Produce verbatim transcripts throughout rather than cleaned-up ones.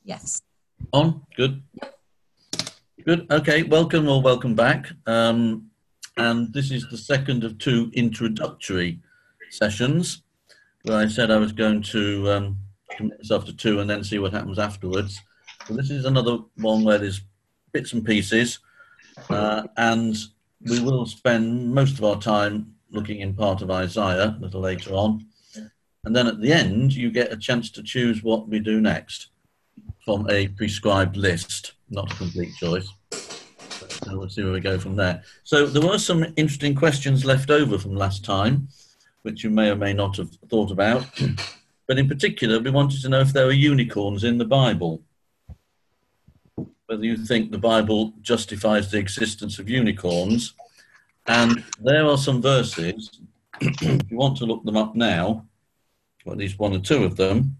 Yes. On? Good. Good. Okay. Welcome or welcome back. Um, and this is the second of two introductory sessions where I said I was going to um, commit myself to two and then see what happens afterwards. So this is another one where there's bits and pieces, uh, and we will spend most of our time looking in part of Isaiah a little later on. And then at the end, you get a chance to choose what we do next from a prescribed list, not a complete choice. So we'll see where we go from there. So there were some interesting questions left over from last time, which you may or may not have thought about. But in particular, we wanted to know if there are unicorns in the Bible. Whether you think the Bible justifies the existence of unicorns. And there are some verses, if you want to look them up now, or at least one or two of them.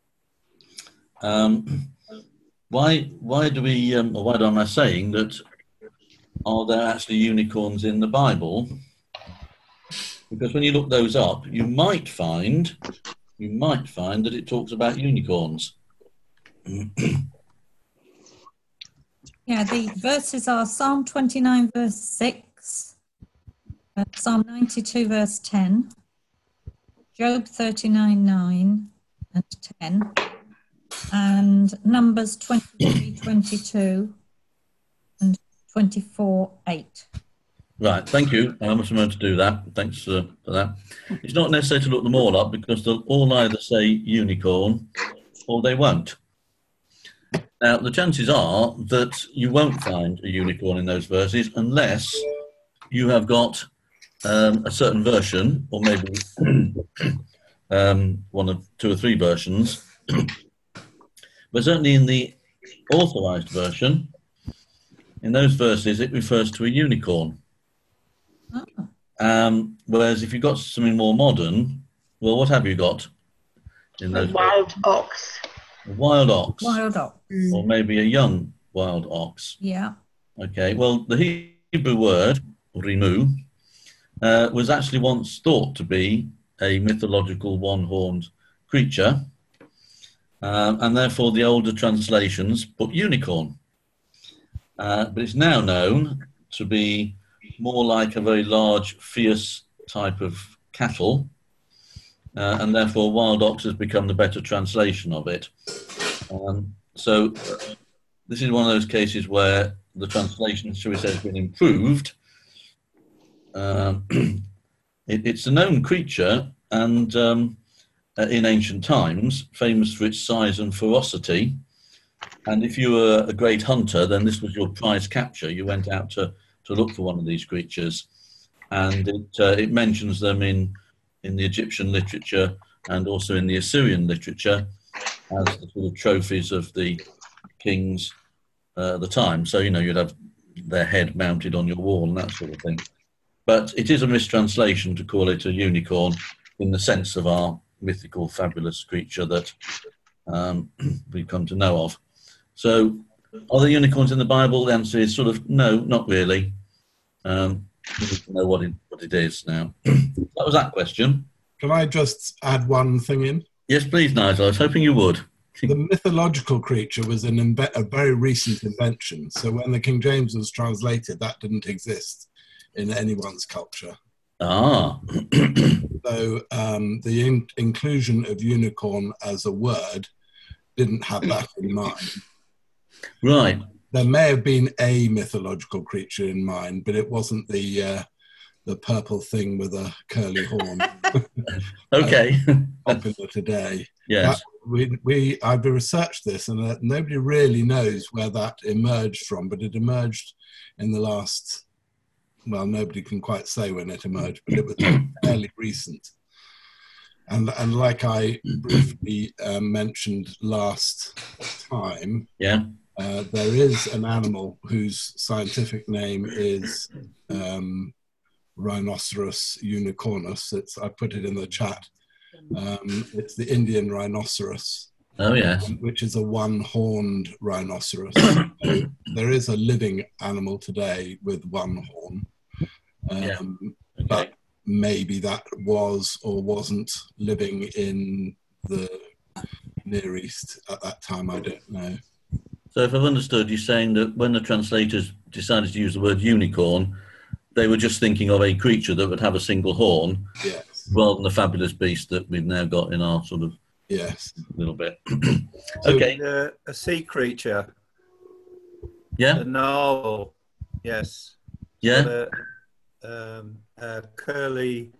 Um, why why do we, um, or why am I saying that, are there actually unicorns in the Bible? Because when you look those up, you might find, you might find that it talks about unicorns. Yeah, the verses are Psalm twenty-nine, verse six, uh, Psalm ninety-two, verse ten, Job thirty-nine, nine and ten, and Numbers twenty-three, twenty-two, and twenty-four, eight. Right, thank you. I must remember to do that. Thanks uh, for that. It's not necessary to look them all up because they'll all either say unicorn or they won't. Now, the chances are that you won't find a unicorn in those verses unless you have got um, a certain version, or maybe um, one of two or three versions. But certainly in the authorized version, in those verses, it refers to a unicorn. Oh. Um, whereas if you've got something more modern, well, what have you got in those? A wild ox. A wild ox. Wild ox. Or maybe a young wild ox. Yeah. Okay, well, the Hebrew word, rimu, uh, was actually once thought to be a mythological one-horned creature, um, and therefore the older translations put unicorn. Uh, but it's now known to be more like a very large, fierce type of cattle, uh, and therefore wild ox has become the better translation of it. Um, so uh, this is one of those cases where the translation, shall we say, has been improved. Um, it, it's a known creature, and um, uh, in ancient times, famous for its size and ferocity. And if you were a great hunter, then this was your prize capture. You went out to, to look for one of these creatures. And it, uh, it mentions them in, in the Egyptian literature and also in the Assyrian literature as the sort of trophies of the kings uh, at the time. So, you know, you'd have their head mounted on your wall and that sort of thing. But it is a mistranslation to call it a unicorn in the sense of our mythical, fabulous creature that um, we've come to know of. So, are there unicorns in the Bible? The answer is sort of no, not really. Um, we need to know what it, what it is now. That was that question. Can I just add one thing in? Yes, please, Nigel. I was hoping you would. The mythological creature was an inve- a very recent invention. So when the King James was translated, that didn't exist in anyone's culture. Ah. So um, the in- inclusion of unicorn as a word didn't have that in mind. Right. There may have been a mythological creature in mind, but it wasn't the uh, the purple thing with a curly horn. Okay. uh, popular today. Yes. That, we we I've researched this, and uh, nobody really knows where that emerged from, but it emerged in the last. Well, nobody can quite say when it emerged, but it was fairly recent. And and like I briefly uh, mentioned last time, yeah, uh, there is an animal whose scientific name is um, Rhinoceros unicornus. It's I put it in the chat. Um, it's the Indian rhinoceros. Oh yes, which is a one-horned rhinoceros. So there is a living animal today with one horn, um, yeah. Okay. but maybe that was or wasn't living in the Near East at that time, I don't know. So if I've understood, you're saying that when the translators decided to use the word unicorn, they were just thinking of a creature that would have a single horn, Yes. rather than the fabulous beast that we've now got in our sort of Yes. little bit. So, Okay. uh, a sea creature. Yeah. A narwhal. Yes. Yeah. Got a, um, a curly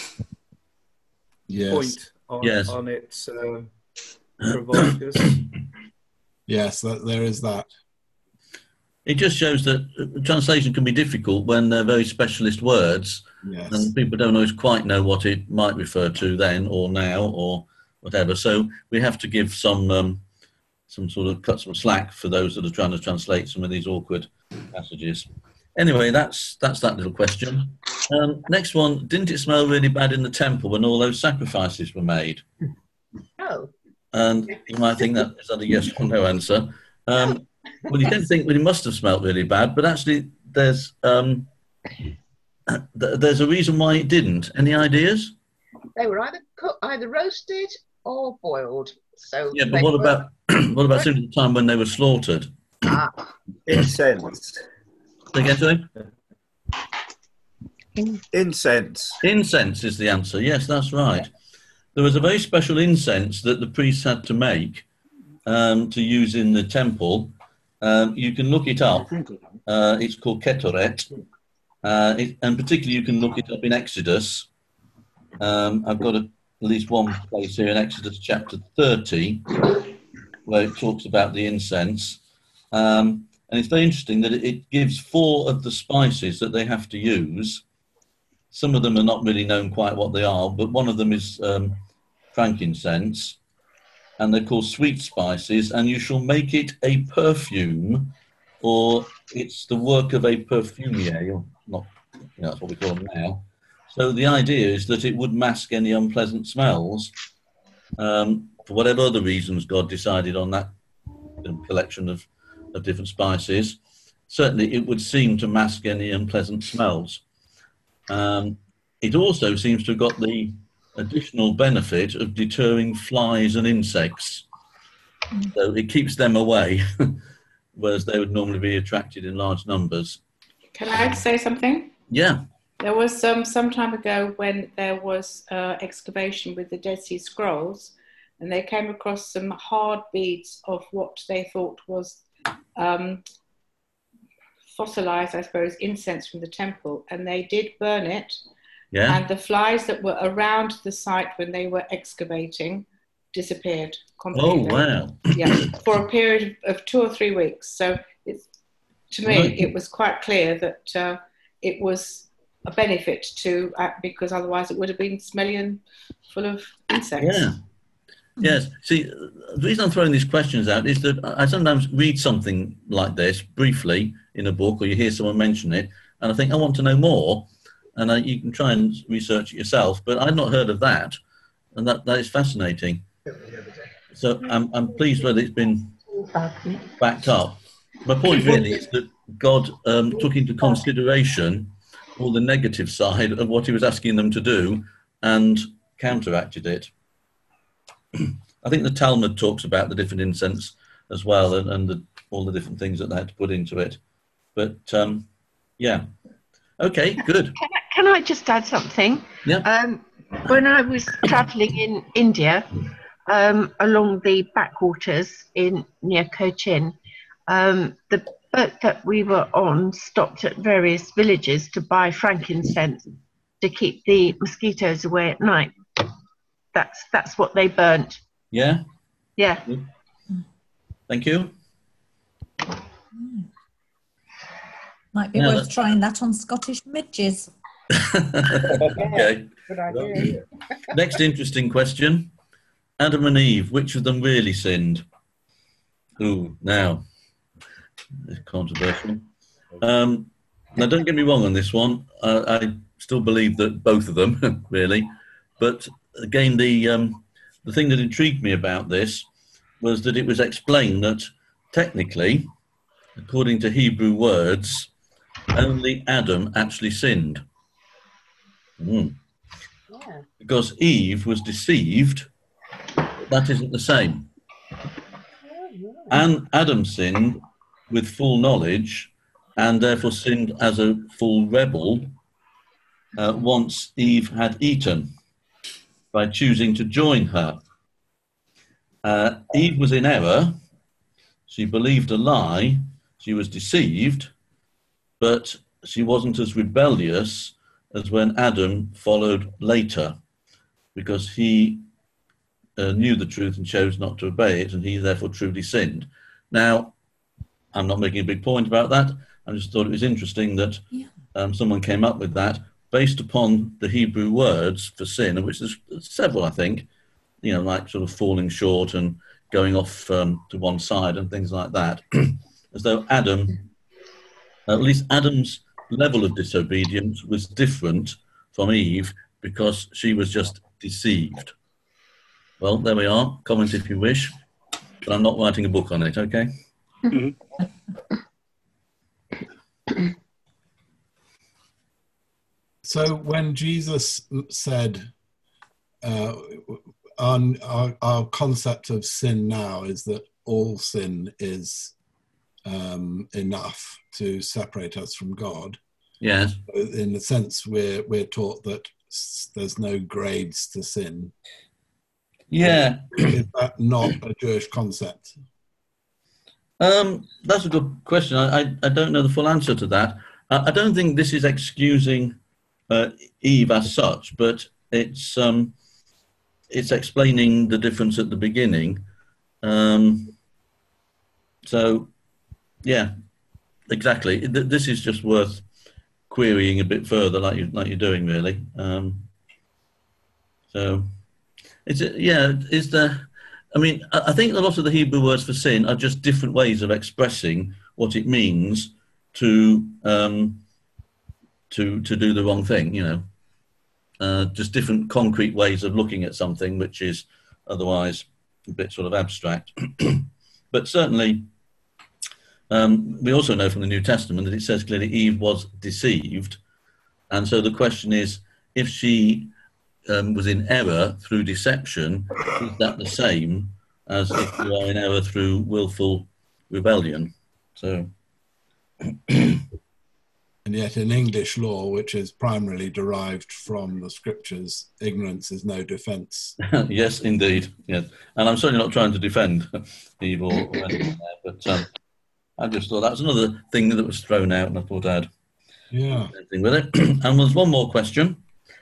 Yes. point on, Yes. on its um, proboscis. Yes, that, there is that. It just shows that uh, translation can be difficult when they're very specialist words, Yes. and people don't always quite know what it might refer to then or now or whatever. So we have to give some um, some sort of cut some slack for those that are trying to translate some of these awkward passages. Anyway, that's that's that little question. Um, next one, didn't it smell really bad in the temple when all those sacrifices were made? Oh, And you might think that is that a yes or no answer. Um, well, you tend to think well, it must have smelt really bad, but actually there's um, th there's a reason why it didn't. Any ideas? they were either cooked, either roasted or boiled. So Yeah, but they what were- about what about simply the time when they were slaughtered? Ah, Incense. Say again, sorry? Incense. Incense is the answer. Yes, that's right. There was a very special incense that the priests had to make um, to use in the temple. Um, you can look it up. Uh, it's called ketoret. Uh, it, and particularly you can look it up in Exodus. Um, I've got a, at least one place here in Exodus chapter thirty where it talks about the incense. Um, and it's very interesting that it, it gives four of the spices that they have to use. Some of them are not really known quite what they are, but one of them is um, frankincense, and they're called sweet spices, and you shall make it a perfume, or it's the work of a perfumier, or not, you know, that's what we call them now. So the idea is that it would mask any unpleasant smells. Um, for whatever other reasons God decided on that um, collection of, of different spices, certainly it would seem to mask any unpleasant smells. Um, it also seems to have got the additional benefit of deterring flies and insects. So it keeps them away, whereas they would normally be attracted in large numbers. Can I say something? Yeah. There was some some time ago when there was uh, excavation with the Dead Sea Scrolls, and they came across some hard beads of what they thought was um, fossilized, I suppose, incense from the temple, and they did burn it. Yeah. And the flies that were around the site when they were excavating disappeared completely. Oh, wow. Yeah, for a period of two or three weeks. So it's, to me, Right. it was quite clear that uh, it was a benefit to, uh, because otherwise it would have been smelly and full of insects. Yeah. Yes. See, the reason I'm throwing these questions out is that I sometimes read something like this briefly in a book, or you hear someone mention it, and I think I want to know more. And I, you can try and research it yourself, but I'd not heard of that, and that, that is fascinating. So I'm, I'm pleased that it's been backed up. My point really is that God um, took into consideration all the negative side of what he was asking them to do and counteracted it. I think the Talmud talks about the different incense as well, and, and the, all the different things that they had to put into it. But um, yeah, okay, good. Can I, can I just add something? Yeah. Um, when I was travelling in India, um, along the backwaters in near Cochin, um, the boat that we were on stopped at various villages to buy frankincense to keep the mosquitoes away at night. That's that's what they burnt. Yeah. Yeah. Thank you. Might be Yeah, worth that's- trying that on Scottish midges. Okay. good idea. Next interesting question. Adam and Eve, which of them really sinned? Ooh, now, it's controversial. Um, now, don't get me wrong on this one. Uh, I still believe that both of them, really. But again, the, um, the thing that intrigued me about this was that it was explained that technically, according to Hebrew words, only Adam actually sinned. Mm. Yeah. Because Eve was deceived, but that isn't the same. and Adam sinned with full knowledge and therefore sinned as a full rebel uh, once Eve had eaten by choosing to join her. Uh, Eve was in error. She believed a lie. She was deceived, but she wasn't as rebellious as when Adam followed later, because he uh, knew the truth and chose not to obey it, and he therefore truly sinned. Now, I'm not making a big point about that. I just thought it was interesting that Yeah. um, someone came up with that based upon the Hebrew words for sin, of which there's several, I think, you know, like sort of falling short and going off um, to one side and things like that, as though Adam, at least Adam's level of disobedience was different from Eve because she was just deceived. Well, there we are. Comment if you wish, but I'm not writing a book on it, okay? So when Jesus said, uh, our, our, our concept of sin now is that all sin is um, enough to separate us from God. Yes. In a sense, we're, we're taught that s- there's no grades to sin. Yeah. Is that not a Jewish concept? Um, that's a good question. I, I, I don't know the full answer to that. I, I don't think this is excusing uh, Eve as such, but it's um, it's explaining the difference at the beginning. Um, so, yeah, exactly. Th- This is just worth querying a bit further, like you like you're doing, really. Um, so, it's yeah. Is there? I mean, I I think a lot of the Hebrew words for sin are just different ways of expressing what it means to um, to to do the wrong thing. You know, uh, just different concrete ways of looking at something, which is otherwise a bit sort of abstract. But certainly, um, we also know from the New Testament that it says clearly Eve was deceived, and so the question is, if she Um, was in error through deception, is that the same as if you are in error through willful rebellion? So, And yet in English law, which is primarily derived from the scriptures, ignorance is no defense. yes, indeed, yes. And I'm certainly not trying to defend Eve or, or anything there, but um, I just thought that was another thing that was thrown out, and I thought I'd Yeah. do anything with it. And there's one more question.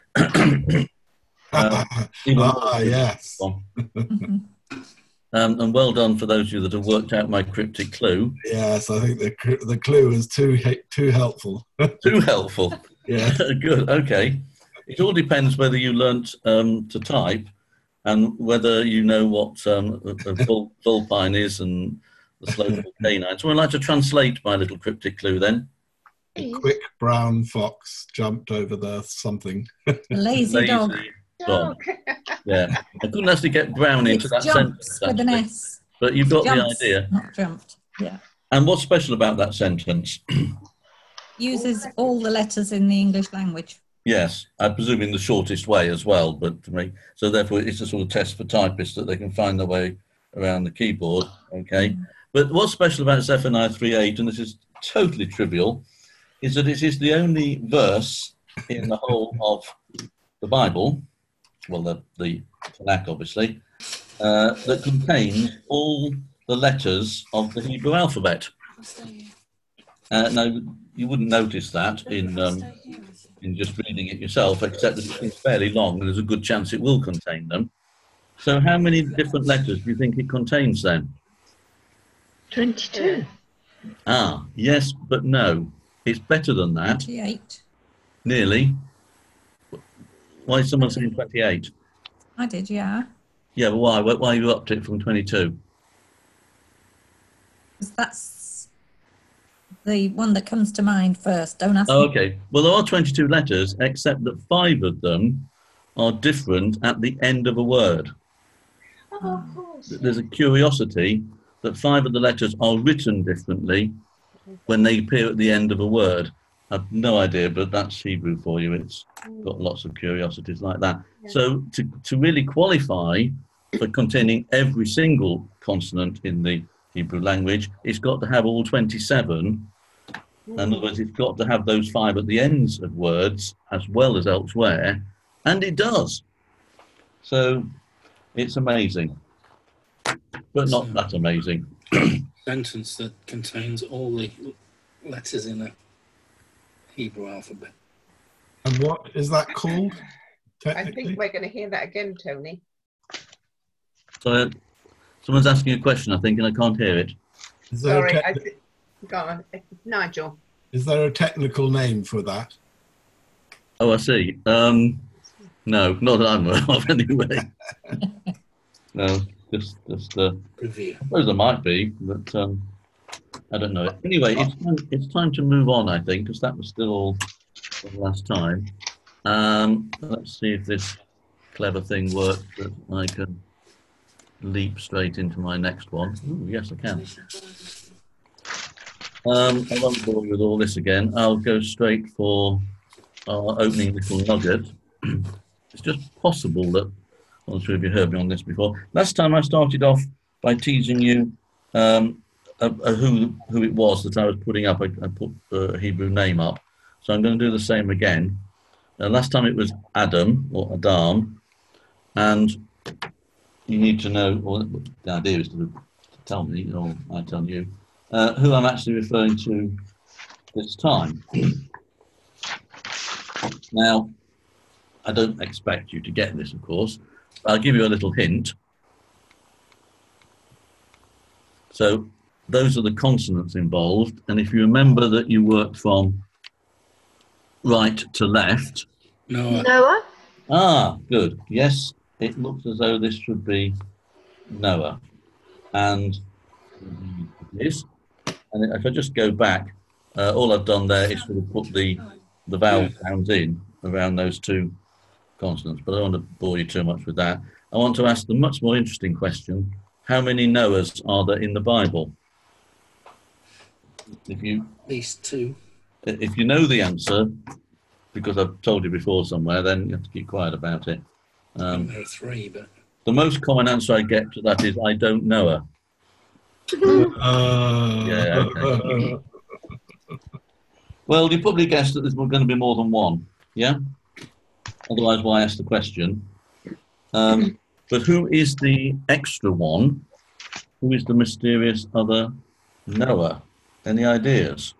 Uh, even ah, more yes. one. Um, and well done for those of you that have worked out my cryptic clue. Yes, I think the cl- the clue was too he- too helpful. Too helpful. Yeah. Good. Okay. It all depends whether you learnt um, to type and whether you know what um, a, a vul- vulpine is and the slope of a canine. So I'd like to translate my little cryptic clue then. A quick brown fox jumped over the something. A lazy dog. dog. Yeah. I couldn't actually get brown It into that jumps sentence, with an actually. S. But you've got Jumps, the idea. not jumped. Yeah. And what's special about that sentence? Uses all the letters in the English language. Yes, I presume in the shortest way as well, but to me, so therefore it's a sort of test for typists that they can find their way around the keyboard, okay? Mm. But what's special about Zephaniah three eight, and this is totally trivial, is that it is the only verse in the whole of the Bible, well, the, the Tanakh obviously, uh, that contains all the letters of the Hebrew alphabet. Uh, now, you wouldn't notice that in um, in just reading it yourself, except that it's fairly long and there's a good chance it will contain them. So how many different letters do you think it contains then? twenty-two. Ah, yes, but no. It's better than that, twenty-eight. nearly. Why is someone saying twenty-eight? I did, yeah. Yeah, but why? Why why you upped it from twenty-two? 'Cause that's the one that comes to mind first. Don't ask Oh, me. okay. Well, there are twenty-two letters, except that five of them are different at the end of a word. Oh, of course. There's a curiosity that five of the letters are written differently when they appear at the end of a word. I've no idea, but that's Hebrew for you. It's got lots of curiosities like that. So to, to really qualify for containing every single consonant in the Hebrew language, it's got to have all twenty-seven. In other words, it's got to have those five at the ends of words as well as elsewhere, and it does. So it's amazing, but not that amazing. Sentence that contains all the letters in a Hebrew alphabet. And what is that called? I Technically? think we're going to hear that again, Tony. So uh, someone's asking a question, I think, and I can't hear it. Is there, a Sorry, I techni- th- go on, Nigel. is there a technical name for that? Oh, I see. Um, no, not that I'm aware of anyway. No, just, just. Uh, Review. I suppose there might be, but um, I don't know it. Anyway, it's time, it's time to move on, I think, because that was still all the last time. Um, let's see if this clever thing works that I can leap straight into my next one. Ooh, yes, I can. Um, I won't bore you with all this again. I'll go straight for our opening little nugget. It's just possible that, I'm not sure if you heard me on this before. Last time I started off by teasing you um, a, a who who it was that I was putting up. I, I put a Hebrew name up. So I'm going to do the same again. Uh, last time it was Adam, or Adam, and you need to know, or the idea is to, to tell me, or I tell you, uh, who I'm actually referring to this time. Now, I don't expect you to get this, of course. I'll give you a little hint. So those are the consonants involved, and if you remember that you worked from right to left. Noah. Noah? Ah, good. Yes, it looks as though this should be Noah. And it is. And if I just go back, uh, all I've done there is sort of put the, the vowel sounds in around those two consonants, but I don't want to bore you too much with that. I want to ask the much more interesting question: how many Noahs are there in the Bible? If you At least two. If you know the answer, because I've told you before somewhere, then you have to keep quiet about it. Um, there are three, but the most common answer I get to that is, I don't know her. Uh, Yeah, okay. Well, you probably guessed that there's going to be more than one, yeah? Otherwise, why ask the question? Um, but who is the extra one? Who is the mysterious other Noah? Any ideas?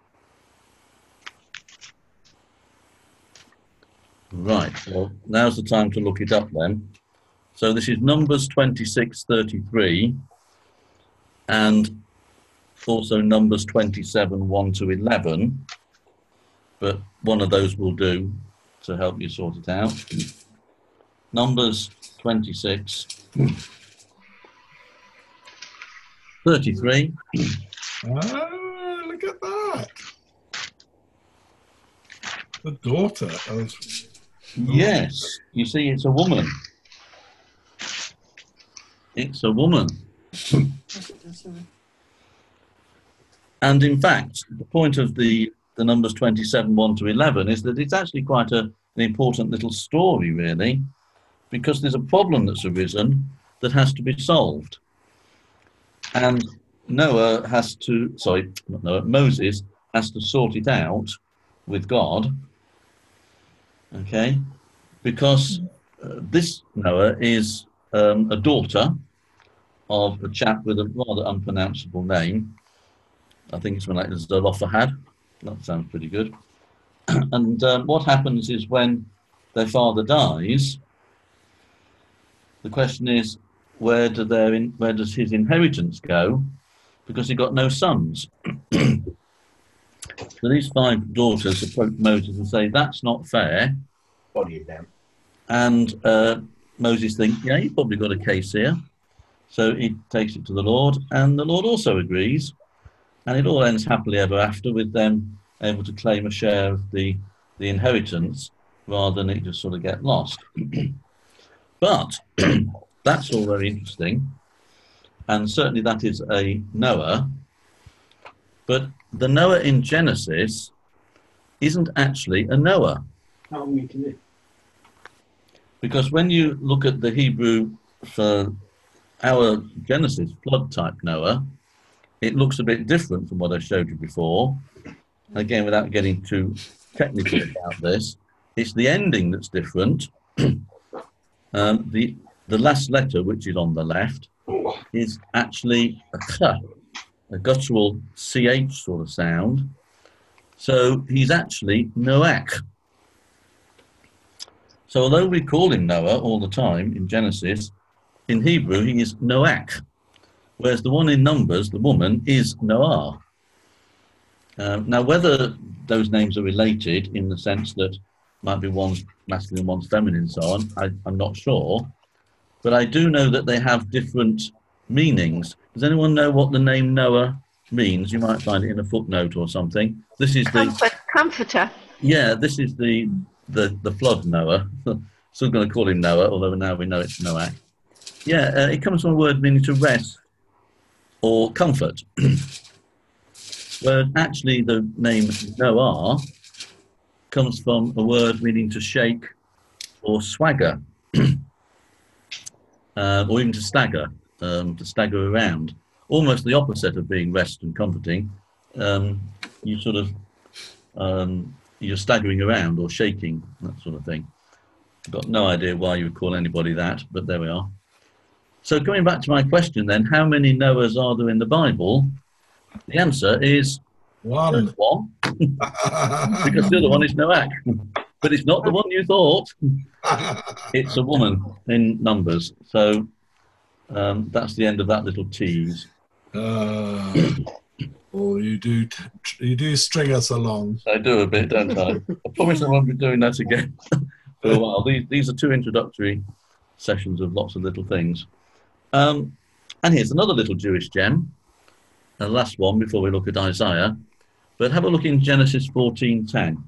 Right, well, now's the time to look it up then. So this is Numbers twenty-six thirty-three and also Numbers twenty-seven one to eleven, but one of those will do to help you sort it out. Numbers twenty-six thirty-three. Ah, look at that. The daughter of... Yes, you see, it's a woman. It's a woman. And in fact, the point of the, the Numbers twenty-seven one to eleven is that it's actually quite a, an important little story, really, because there's a problem that's arisen that has to be solved. And Noah has to, sorry, not Noah, Moses has to sort it out with God, okay, because uh, this Noah is um, a daughter of a chap with a rather unpronounceable name. I think it's one like Zelophehad. That sounds pretty good. And um, what happens is when their father dies, the question is, where do their in, where does his inheritance go? Because he got no sons. So these five daughters approach Moses and say, that's not fair. Body it down. And uh, Moses thinks, yeah, you've probably got a case here. So he takes it to the Lord, and the Lord also agrees. And it all ends happily ever after, with them able to claim a share of the, the inheritance rather than it just sort of get lost. But that's all very interesting. And certainly that is a Noah. But the Noah in Genesis isn't actually a Noah. How we can do? Because when you look at the Hebrew for our Genesis flood type Noah, it looks a bit different from what I showed you before. Again, without getting too technical about this, it's the ending that's different. um, the the last letter, which is on the left, is actually a k, a guttural ch sort of sound. So he's actually Noach. So although we call him Noah all the time in Genesis, in Hebrew he is Noach, whereas the one in Numbers, the woman, is Noah. Um, now, whether those names are related in the sense that might be one's masculine, one's feminine, and so on, I, I'm not sure. But I do know that they have different meanings. Does anyone know what the name Noah means? You might find it in a footnote or something. This is the Comfort, comforter. yeah. This is the the the flood Noah. Still going to call him Noah, although now we know it's Noach. Yeah, uh, it comes from a word meaning to rest or comfort. Where actually the name Noah comes from a word meaning to shake or swagger, uh, or even to stagger, um, to stagger around. Almost the opposite of being rest and comforting. Um, you sort of, um, you're staggering around or shaking, that sort of thing. I've got no idea why you would call anybody that, but there we are. So coming back to my question then, how many Noahs are there in the Bible? The answer is one. one, because the other one is Noach. But it's not the one you thought. It's a woman in Numbers. So um, that's the end of that little tease. Uh, oh, you do, t you do string us along. I do a bit, don't I? I promise I won't be doing that again for a while. These, these are two introductory sessions of lots of little things. Um, and here's another little Jewish gem. The last one before we look at Isaiah. But have a look in Genesis fourteen ten.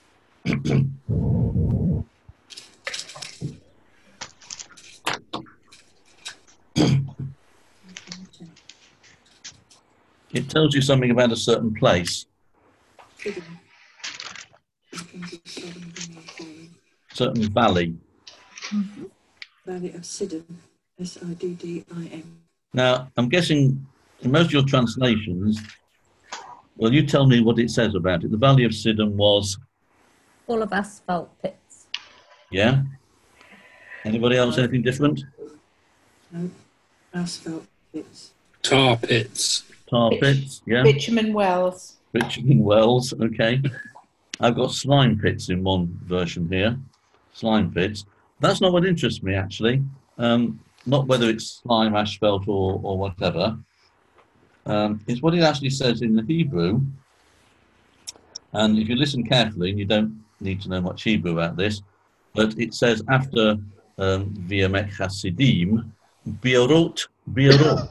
It tells you something about a certain place. Certain valley. Mm-hmm. Valley of Siddim, S I D D I M. Now, I'm guessing in most of your translations, well, you tell me what it says about it. The Valley of Siddim was... full of asphalt pits. Yeah? Anybody else, anything different? No, asphalt pits. Tar pits. Tar pits, yeah. Bitumen wells. Bitumen wells, okay. I've got slime pits in one version here. Slime pits. That's not what interests me, actually. Um, not whether it's slime, asphalt, or, or whatever. Um, it's what it actually says in the Hebrew. And if you listen carefully, and you don't need to know much Hebrew about this, but it says after um, V'yamek Hasidim, Biorot, Biorot.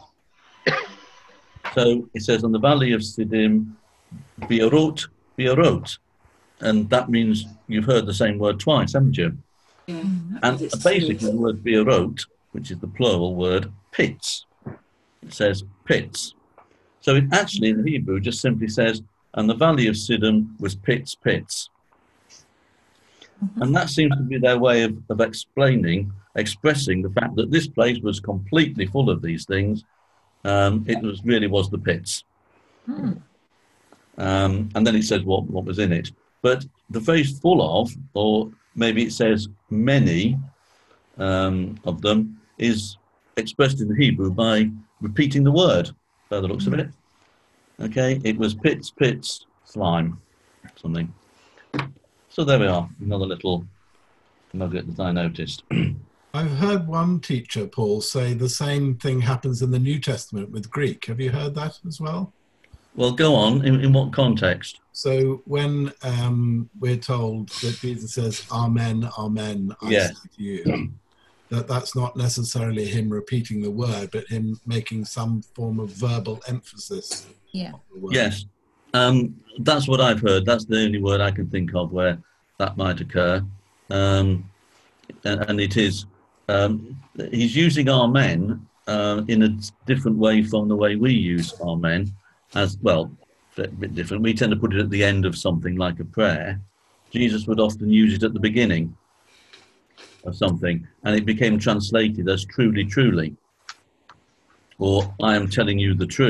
So it says on the Valley of Siddim, Biorot, Biorot. And that means you've heard the same word twice, haven't you? Yeah, and basically the word Biorot, which is the plural word, pits. It says pits. So it actually in the Hebrew just simply says, and the Valley of Siddim was pits, pits. Mm-hmm. And that seems to be their way of, of explaining, expressing the fact that this place was completely full of these things. Um, it was really was the pits. Hmm. Um, and then it says what, what was in it. But the phrase full of, or maybe it says many um, of them, is expressed in the Hebrew by repeating the word, by the looks of it. Okay, it was pits, pits, slime, something. So there we are, another little nugget that I noticed. I've heard one teacher, Paul, say the same thing happens in the New Testament with Greek. Have you heard that as well? Well, go on. In, in what context? So when um, we're told that Jesus says, Amen, Amen, I yes. say to you, that that's not necessarily him repeating the word, but him making some form of verbal emphasis. Yeah. Yes. Um, that's what I've heard. That's the only word I can think of where that might occur. Um, and, and it is, um, he's using Amen uh, in a different way from the way we use Amen. As well, a bit different. We tend to put it at the end of something like a prayer. Jesus would often use it at the beginning of something, and it became translated as truly, truly, or I am telling you the truth.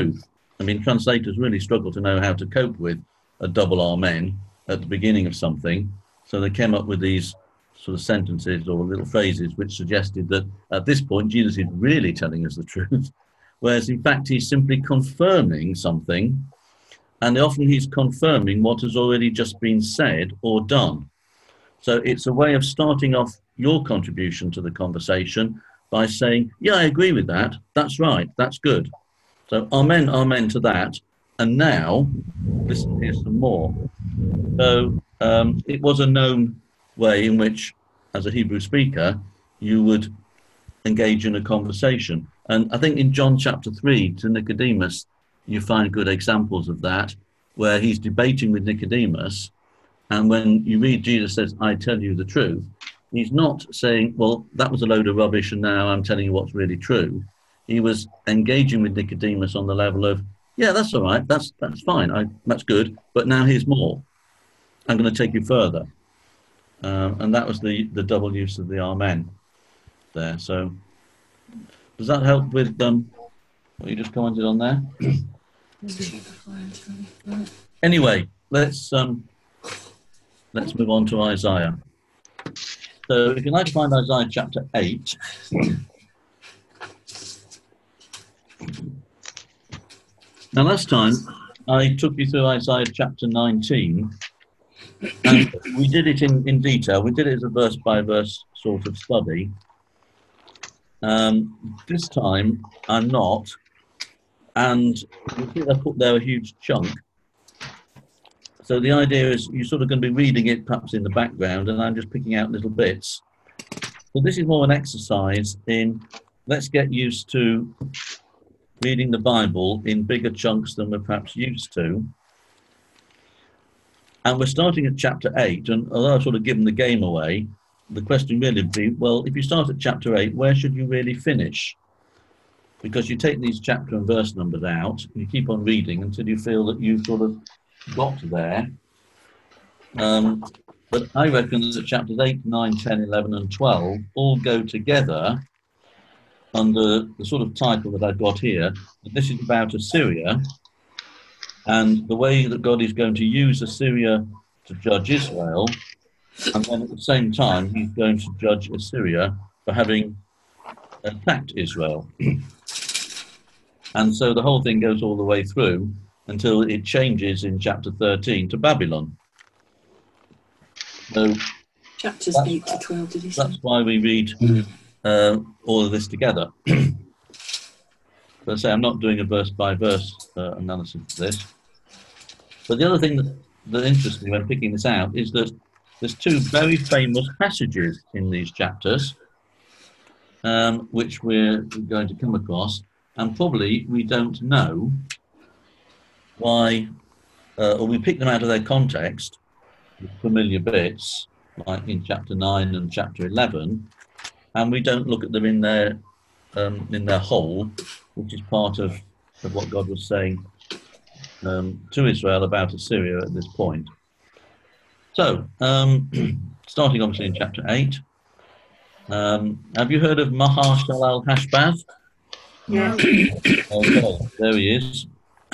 I mean, translators really struggle to know how to cope with a double amen at the beginning of something. So they came up with these sort of sentences or little phrases which suggested that at this point Jesus is really telling us the truth, whereas in fact he's simply confirming something, and often he's confirming what has already just been said or done. So it's a way of starting off your contribution to the conversation by saying, yeah, I agree with that, that's right, that's good. So amen, amen to that, and now listen, here's some more. So um, it was a known way in which, as a Hebrew speaker, you would engage in a conversation. And I think in John chapter three to Nicodemus, you find good examples of that, where he's debating with Nicodemus. And when you read Jesus says, I tell you the truth, he's not saying, well, that was a load of rubbish and now I'm telling you what's really true. He was engaging with Nicodemus on the level of, yeah, that's all right, that's, that's fine, I, that's good, but now here's more. I'm going to take you further. Um, and that was the, the double use of the amen there. So does that help with um, what you just commented on there? Anyway, let's um, let's move on to Isaiah. So if you'd like to find Isaiah chapter eight. Now last time I took you through Isaiah chapter nineteen, and we did it in, in detail. We did it as a verse by verse sort of study. Um, this time I'm not, and you see I put there a huge chunk. So the idea is you're sort of going to be reading it perhaps in the background, and I'm just picking out little bits. So this is more an exercise in let's get used to reading the Bible in bigger chunks than we're perhaps used to. And we're starting at chapter eight, and although I've sort of given the game away, the question really would be, well, if you start at chapter eight, where should you really finish? Because you take these chapter and verse numbers out, and you keep on reading until you feel that you've sort of got there. Um, but I reckon that chapters eight, nine, ten, eleven, and twelve all go together under the sort of title that I've got here. This is about Assyria, and the way that God is going to use Assyria to judge Israel, and then at the same time he's going to judge Assyria for having attacked Israel. And so the whole thing goes all the way through until it changes in chapter thirteen to Babylon. So chapters eight to twelve, did you say? That's why we read uh, all of this together. But I say I'm not doing a verse by verse uh, analysis of this. But the other thing that, that interests me when picking this out is that there's two very famous passages in these chapters, um, which we're going to come across, and probably we don't know why, uh, or we pick them out of their context, familiar bits, like in chapter nine and chapter eleven, and we don't look at them in their um, in their whole, which is part of, of what God was saying um, to Israel about Assyria at this point. So, um, starting obviously in chapter eight, um, have you heard of Maher-shalal-hash-baz? Yeah. Okay, there he is.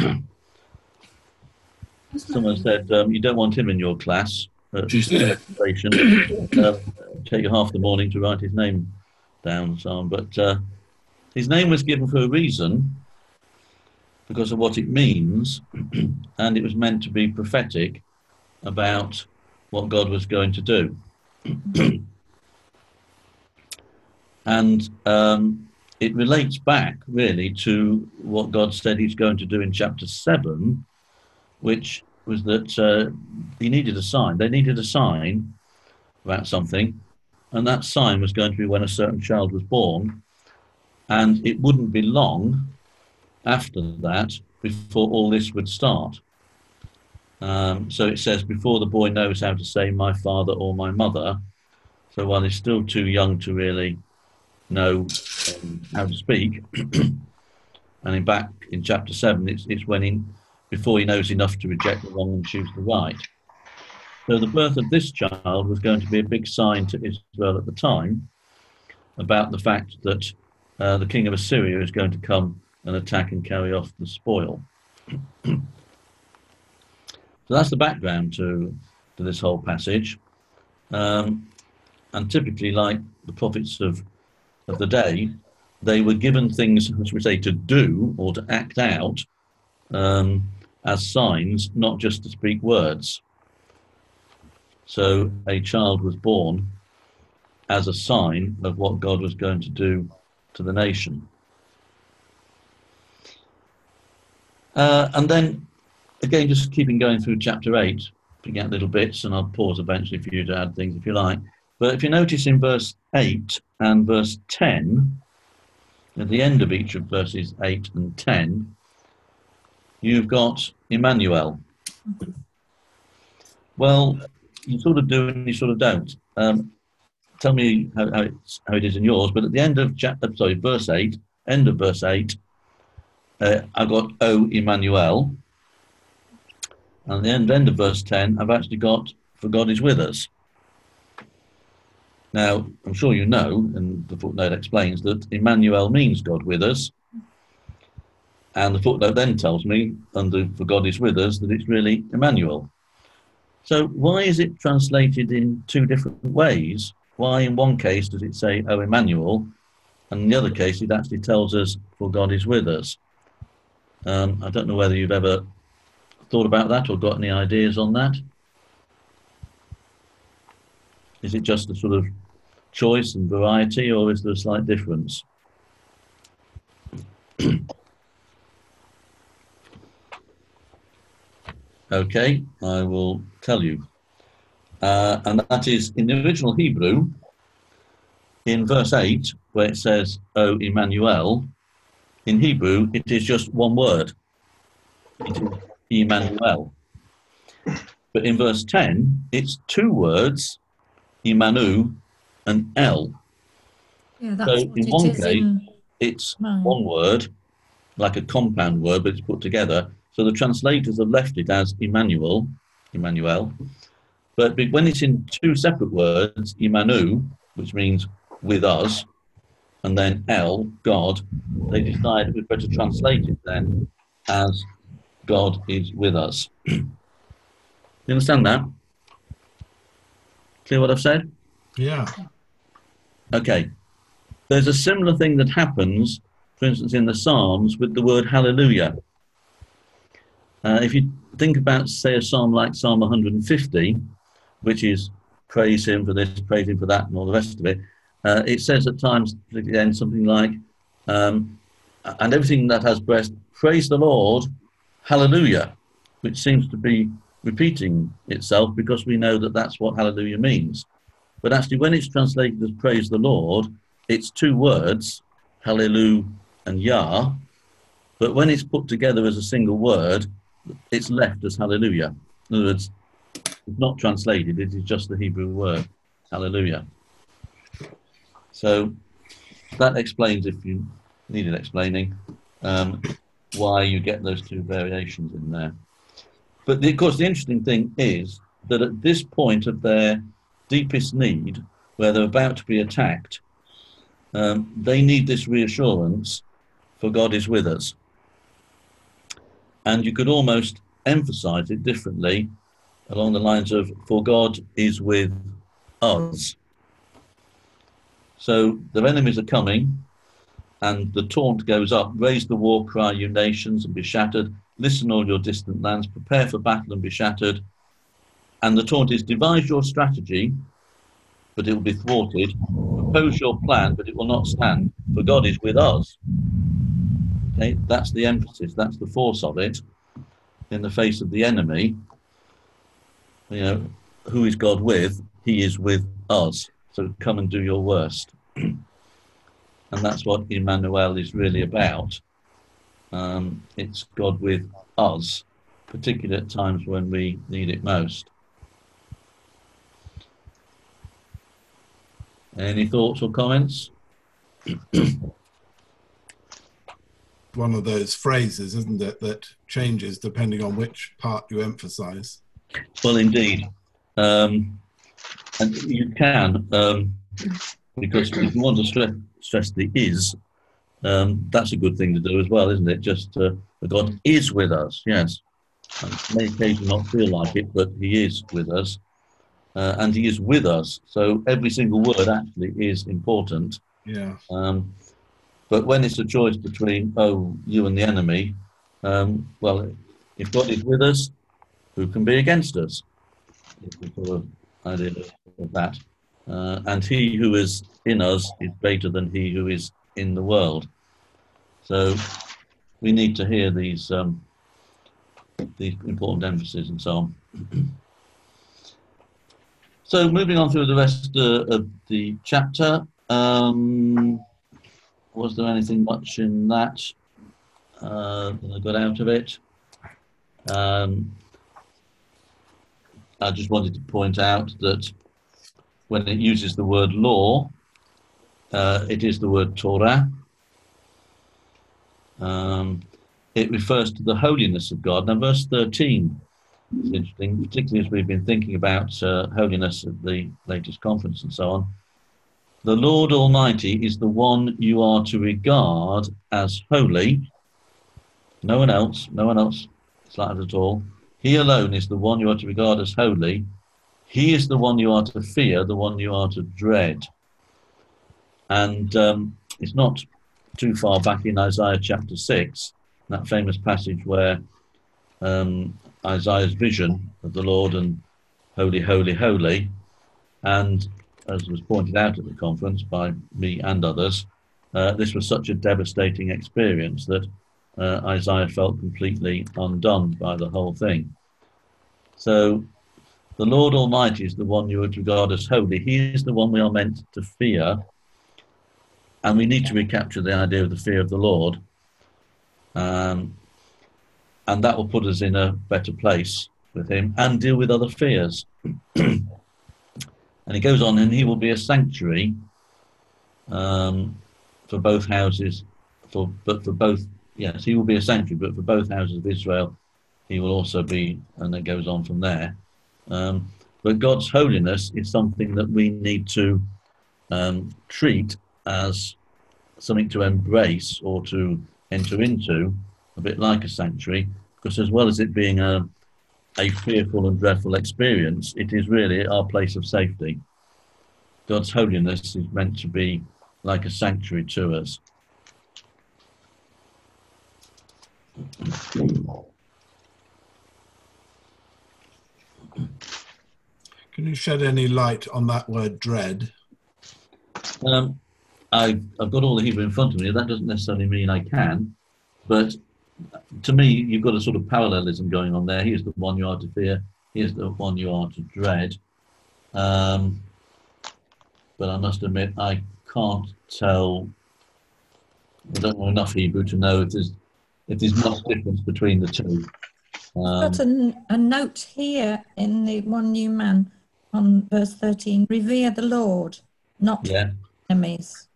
Someone said um, you don't want him in your class at registration. uh, take half the morning to write his name down and so on. But uh, his name was given for a reason, because of what it means, and it was meant to be prophetic about what God was going to do. And um, it relates back really to what God said he's going to do in chapter seven, which was that uh, he needed a sign. They needed a sign about something, and that sign was going to be when a certain child was born, and it wouldn't be long after that before all this would start. Um, so it says, before the boy knows how to say my father or my mother, so while he's still too young to really know um, how to speak, and in back in chapter seven, it's, it's when he, before he knows enough to reject the wrong and choose the right. So the birth of this child was going to be a big sign to Israel at the time about the fact that uh, the king of Assyria is going to come and attack and carry off the spoil. So that's the background to, to this whole passage. Um, and typically, like the prophets of, of the day, they were given things, as we say, to do or to act out um, as signs, not just to speak words. So a child was born as a sign of what God was going to do to the nation. Uh, and then, again, just keeping going through chapter eight, picking out little bits, and I'll pause eventually for you to add things if you like. But if you notice in verse eight and verse ten, at the end of each of verses eight and ten, you've got Emmanuel. Well, you sort of do and you sort of don't. Um, tell me how, how, it's, how it is in yours, but at the end of chapter, sorry, verse eight, end of verse eight, uh, I've got O Emmanuel. And at the end, end of verse ten, I've actually got for God is with us. Now, I'm sure you know, and the footnote explains that Emmanuel means God with us. And the footnote then tells me, under for God is with us, that it's really Emmanuel. So why is it translated in two different ways? Why in one case does it say, oh, Emmanuel, and in the other case it actually tells us, for God is with us? Um, I don't know whether you've ever thought about that or got any ideas on that. Is it just a sort of choice and variety, or is there a slight difference? Okay, I will tell you. Uh, and that is in the original Hebrew, in verse eight, where it says, O Emmanuel, in Hebrew, it is just one word. It is Emmanuel. But in verse ten, it's two words, Emanu and El. Yeah, that's so what in it one is case, in it's mine. one word, like a compound word, but it's put together. So the translators have left it as Emmanuel, Emmanuel. But be- when it's in two separate words, Emanu, which means with us, and then El, God, they decided we'd better translate it then as God is with us. You understand that? Clear what I've said? Yeah. Okay. There's a similar thing that happens, for instance, in the Psalms with the word hallelujah. Uh, if you think about, say, a psalm like Psalm one hundred fifty, which is praise him for this, praise him for that, and all the rest of it, uh, it says at times, again, something like, um, and everything that has breath, praise the Lord, hallelujah, which seems to be repeating itself because we know that that's what hallelujah means. But actually, when it's translated as praise the Lord, it's two words, hallelujah and Yah, but when it's put together as a single word, it's left as hallelujah. In other words, it's not translated, it is just the Hebrew word, hallelujah. So that explains, if you needed explaining, um, why you get those two variations in there. But the, of course, the interesting thing is that at this point of their deepest need, where they're about to be attacked, um, they need this reassurance, for God is with us. And you could almost emphasize it differently along the lines of, for God is with us. So their enemies are coming, and the taunt goes up, raise the war cry, you nations, and be shattered. Listen, all your distant lands, prepare for battle and be shattered. And the taunt is, devise your strategy, but it will be thwarted. Propose your plan, but it will not stand, for God is with us. Okay, that's the emphasis, that's the force of it. In the face of the enemy, you know, who is God with? He is with us. So come and do your worst. And that's what Emmanuel is really about. Um, it's God with us, particularly at times when we need it most. Any thoughts or comments? One of those phrases, isn't it, that changes depending on which part you emphasize. Well, indeed. Um, and you can, um, because if you want to stress, stress the is, um, that's a good thing to do as well, isn't it? Just to But God is with us, yes. And may occasionally not feel like it, but he is with us. Uh, and he is with us. So every single word actually is important. Yeah. Um, but when it's a choice between, oh, you and the enemy, um, well, if God is with us, who can be against us? Is the sort of idea of that. Uh, and he who is in us is greater than he who is in the world. So we need to hear these um, these important emphases and so on. So moving on through the rest uh, of the chapter, um, was there anything much in that uh, that I got out of it? Um, I just wanted to point out that when it uses the word law, uh, it is the word Torah. Um, it refers to the holiness of God. Now, verse thirteen is interesting, particularly as we've been thinking about uh, holiness at the latest conference and so on. The Lord Almighty is the one you are to regard as holy. No one else, no one else is like that at all. He alone is the one you are to regard as holy. He is the one you are to fear, the one you are to dread. And um, it's not too far back in Isaiah chapter six, that famous passage where um, Isaiah's vision of the Lord and holy, holy, holy. And as was pointed out at the conference by me and others, uh, this was such a devastating experience that uh, Isaiah felt completely undone by the whole thing. So the Lord Almighty is the one you would regard as holy. He is the one we are meant to fear. And we need to recapture the idea of the fear of the Lord. Um, and that will put us in a better place with him and deal with other fears. And he goes on, and he will be a sanctuary um, for both houses, for but for both, yes, he will be a sanctuary, but for both houses of Israel, he will also be, and it goes on from there. Um, but God's holiness is something that we need to um, treat as something to embrace or to enter into, a bit like a sanctuary, because as well as it being a, a fearful and dreadful experience, it is really our place of safety. God's holiness is meant to be like a sanctuary to us. Can you shed any light on that word dread? Um, I, I've got all the Hebrew in front of me. That doesn't necessarily mean I can, but to me, you've got a sort of parallelism going on there. He is the one you are to fear. He is the one you are to dread. Um, but I must admit, I can't tell. I don't know enough Hebrew to know if there's if there's much difference between the two. Um, Got a, a note here in the One New Man on verse thirteen. Revere the Lord, not yeah, enemies.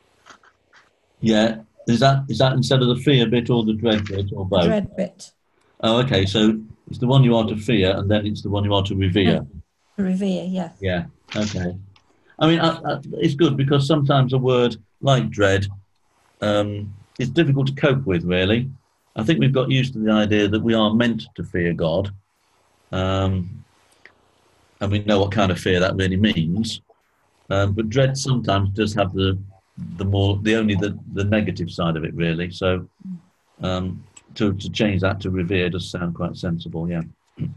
yeah. Is that is that instead of the fear bit or the dread bit or both? Dread bit. Oh, okay. So it's the one you are to fear, and then it's the one you are to revere. Revere, yeah. Yeah. Okay. I mean, I, I, it's good because sometimes a word like dread um, is difficult to cope with. Really, I think we've got used to the idea that we are meant to fear God, um, and we know what kind of fear that really means. Um, but dread sometimes does have the the more the only the the negative side of it, really. So um, to to change that to revere does sound quite sensible. Yeah.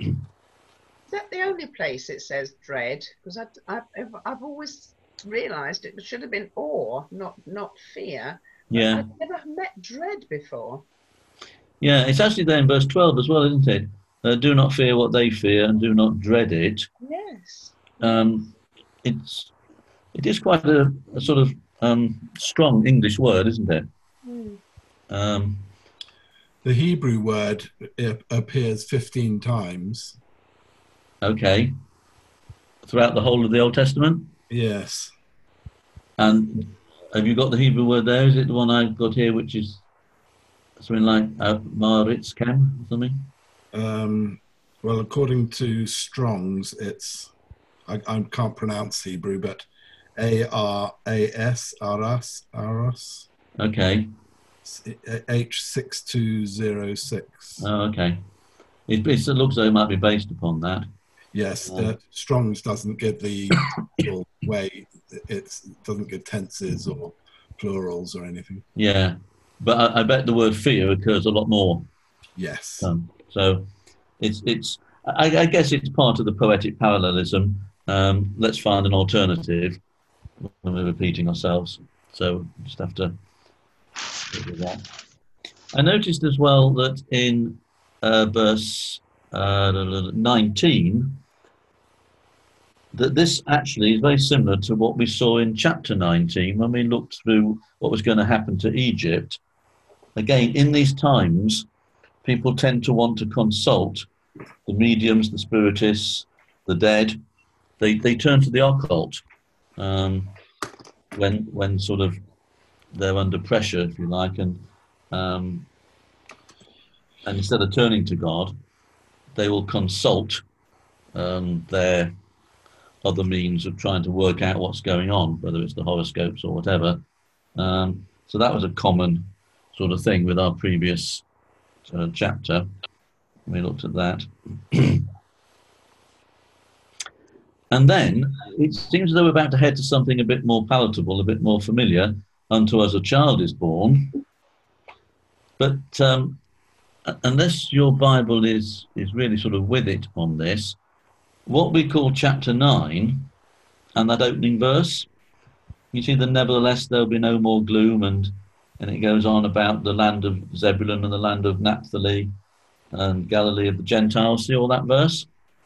Is that the only place it says dread? Because I've, I've, I've always realised it should have been awe, not not fear. Yeah. I've never met dread before. Yeah, it's actually there in verse twelve as well, isn't it? Uh, do not fear what they fear, and do not dread it. Yes. Um, it's it is quite a, a sort of um, strong English word, isn't it? Mm. Um, The Hebrew word it appears fifteen times. okay. Throughout the whole of the Old Testament? Yes. And have you got the Hebrew word there? Is it the one I've got here, which is something like uh, Maritzkem or something? Um, well, according to Strong's, it's, I, I can't pronounce Hebrew, but A R A S, Aras, Aras. Okay. H six two zero six. Oh, okay. It, it looks like it might be based upon that. Yes, Um, uh, Strong's doesn't give the actual way, it's, it doesn't give tenses or plurals or anything. Yeah, but I, I bet the word fear occurs a lot more. Yes. Um, so it's, it's I, I guess it's part of the poetic parallelism. Um, let's find an alternative when we're repeating ourselves. So just have to do that. I noticed as well that in uh, verse uh, nineteen, that this actually is very similar to what we saw in chapter nineteen when we looked through what was going to happen to Egypt. Again, in these times, people tend to want to consult the mediums, the spiritists, the dead. They they turn to the occult um, when when sort of they're under pressure, if you like, and um, and instead of turning to God, they will consult um, their other means of trying to work out what's going on, whether it's the horoscopes or whatever. Um, so that was a common sort of thing with our previous uh, chapter. We looked at that. And then it seems as though we're about to head to something a bit more palatable, a bit more familiar. Unto us a child is born. But um, unless your Bible is, is really sort of with it on this, what we call chapter nine and that opening verse, you see the nevertheless there'll be no more gloom, and, and it goes on about the land of Zebulun and the land of Naphtali and Galilee of the Gentiles. See all that verse?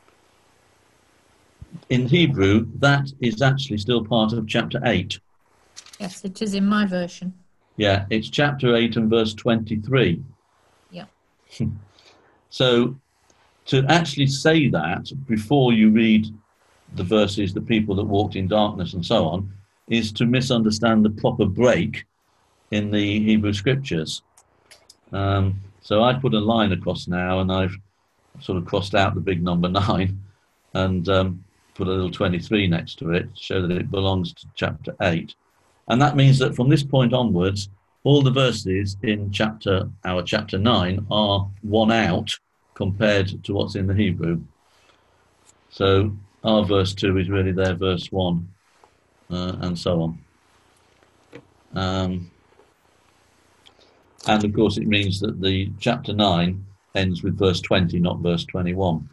In Hebrew, that is actually still part of chapter eight. Yes, it is in my version. Yeah, it's chapter eight and verse twenty-three. Yeah. So to actually say that before you read the verses, the people that walked in darkness and so on, is to misunderstand the proper break in the Hebrew scriptures. Um, so I put a line across now, and I've sort of crossed out the big number nine and um, put a little twenty-three next to it to show that it belongs to chapter eight. And that means that from this point onwards, all the verses in chapter our chapter nine are one out compared to what's in the Hebrew. So our verse two is really their verse one, uh, and so on. Um, and of course it means that the chapter nine ends with verse twenty, not verse twenty-one.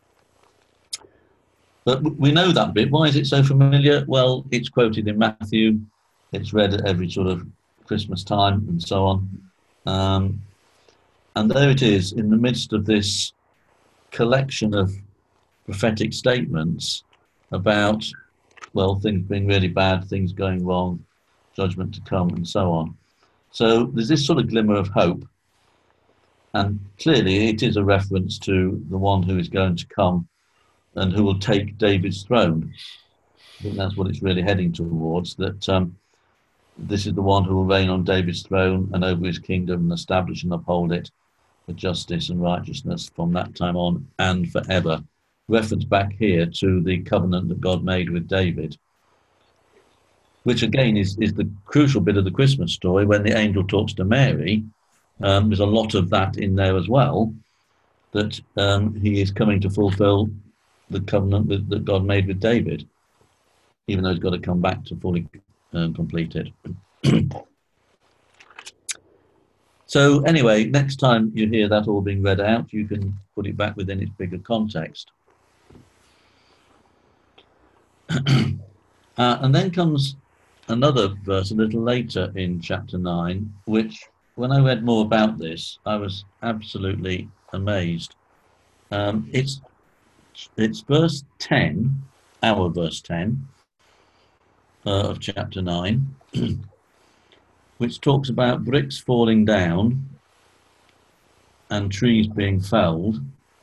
But we know that bit. Why is it so familiar? Well, it's quoted in Matthew. It's read at every sort of Christmas time and so on. Um, and there it is in the midst of this collection of prophetic statements about, well, things being really bad, things going wrong, judgment to come, and so on. So there's this sort of glimmer of hope. And clearly it is a reference to the one who is going to come and who will take David's throne. I think that's what it's really heading towards, that um, this is the one who will reign on David's throne and over his kingdom and establish and uphold it with justice and righteousness from that time on and forever. Reference back here to the covenant that God made with David, which again is, is the crucial bit of the Christmas story. When the angel talks to Mary, um, there's a lot of that in there as well, that um, he is coming to fulfill the covenant that, that God made with David, even though he's got to come back to fully um, complete it. So anyway, next time you hear that all being read out, you can put it back within its bigger context. uh, and then comes another verse a little later in chapter nine, which when I read more about this, I was absolutely amazed. Um, it's it's verse ten, our verse ten uh, of chapter nine, which talks about bricks falling down and trees being felled.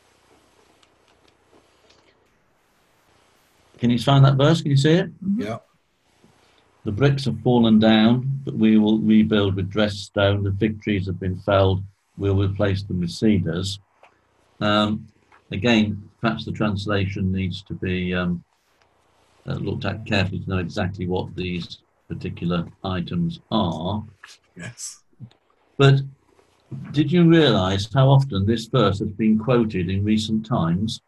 Can you find that verse? Can you see it? Yeah. The bricks have fallen down, but we will rebuild with dressed stone. The fig trees have been felled. We'll replace them with cedars. Um, again, perhaps the translation needs to be um, uh, looked at carefully to know exactly what these particular items are. Yes. But did you realise how often this verse has been quoted in recent times?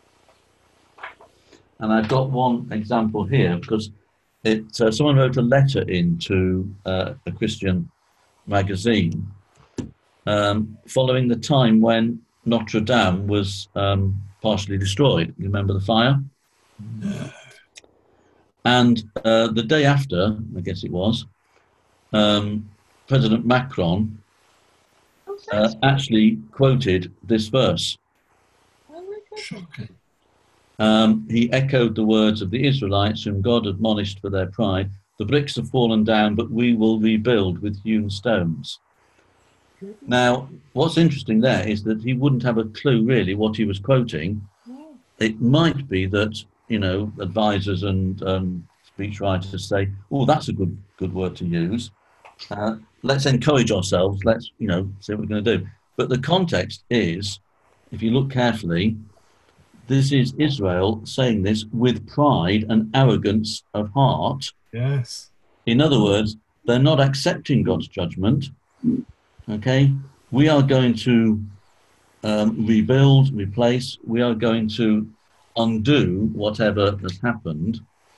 And I've got one example here because it, uh, someone wrote a letter into uh, a Christian magazine um, following the time when Notre Dame was um, partially destroyed. You remember the fire? No. And uh, the day after, I guess it was, um, President Macron uh, actually quoted this verse. Shocking. Um, he echoed the words of the Israelites whom God admonished for their pride. The bricks have fallen down, but we will rebuild with hewn stones. Now, what's interesting there is that he wouldn't have a clue really what he was quoting. It might be that, you know, advisors and um, speechwriters say, oh, that's a good good word to use. Uh, let's encourage ourselves. Let's, you know, see what we're going to do. But the context is, if you look carefully, this is Israel saying this with pride and arrogance of heart. Yes. In other words, they're not accepting God's judgment. Okay? We are going to um, rebuild, replace. We are going to undo whatever has happened.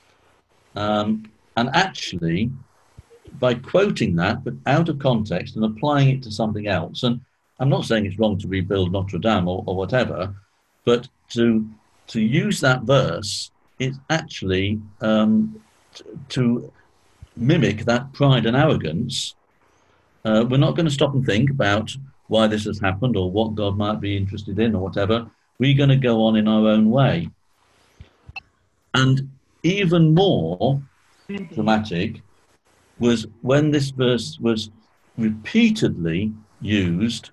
Um, and actually, by quoting that, but out of context and applying it to something else, and I'm not saying it's wrong to rebuild Notre Dame or, or whatever, but to to use that verse is actually um, t- to mimic that pride and arrogance. Uh, we're not going to stop and think about why this has happened or what God might be interested in or whatever. We're going to go on in our own way. And even more dramatic was when this verse was repeatedly used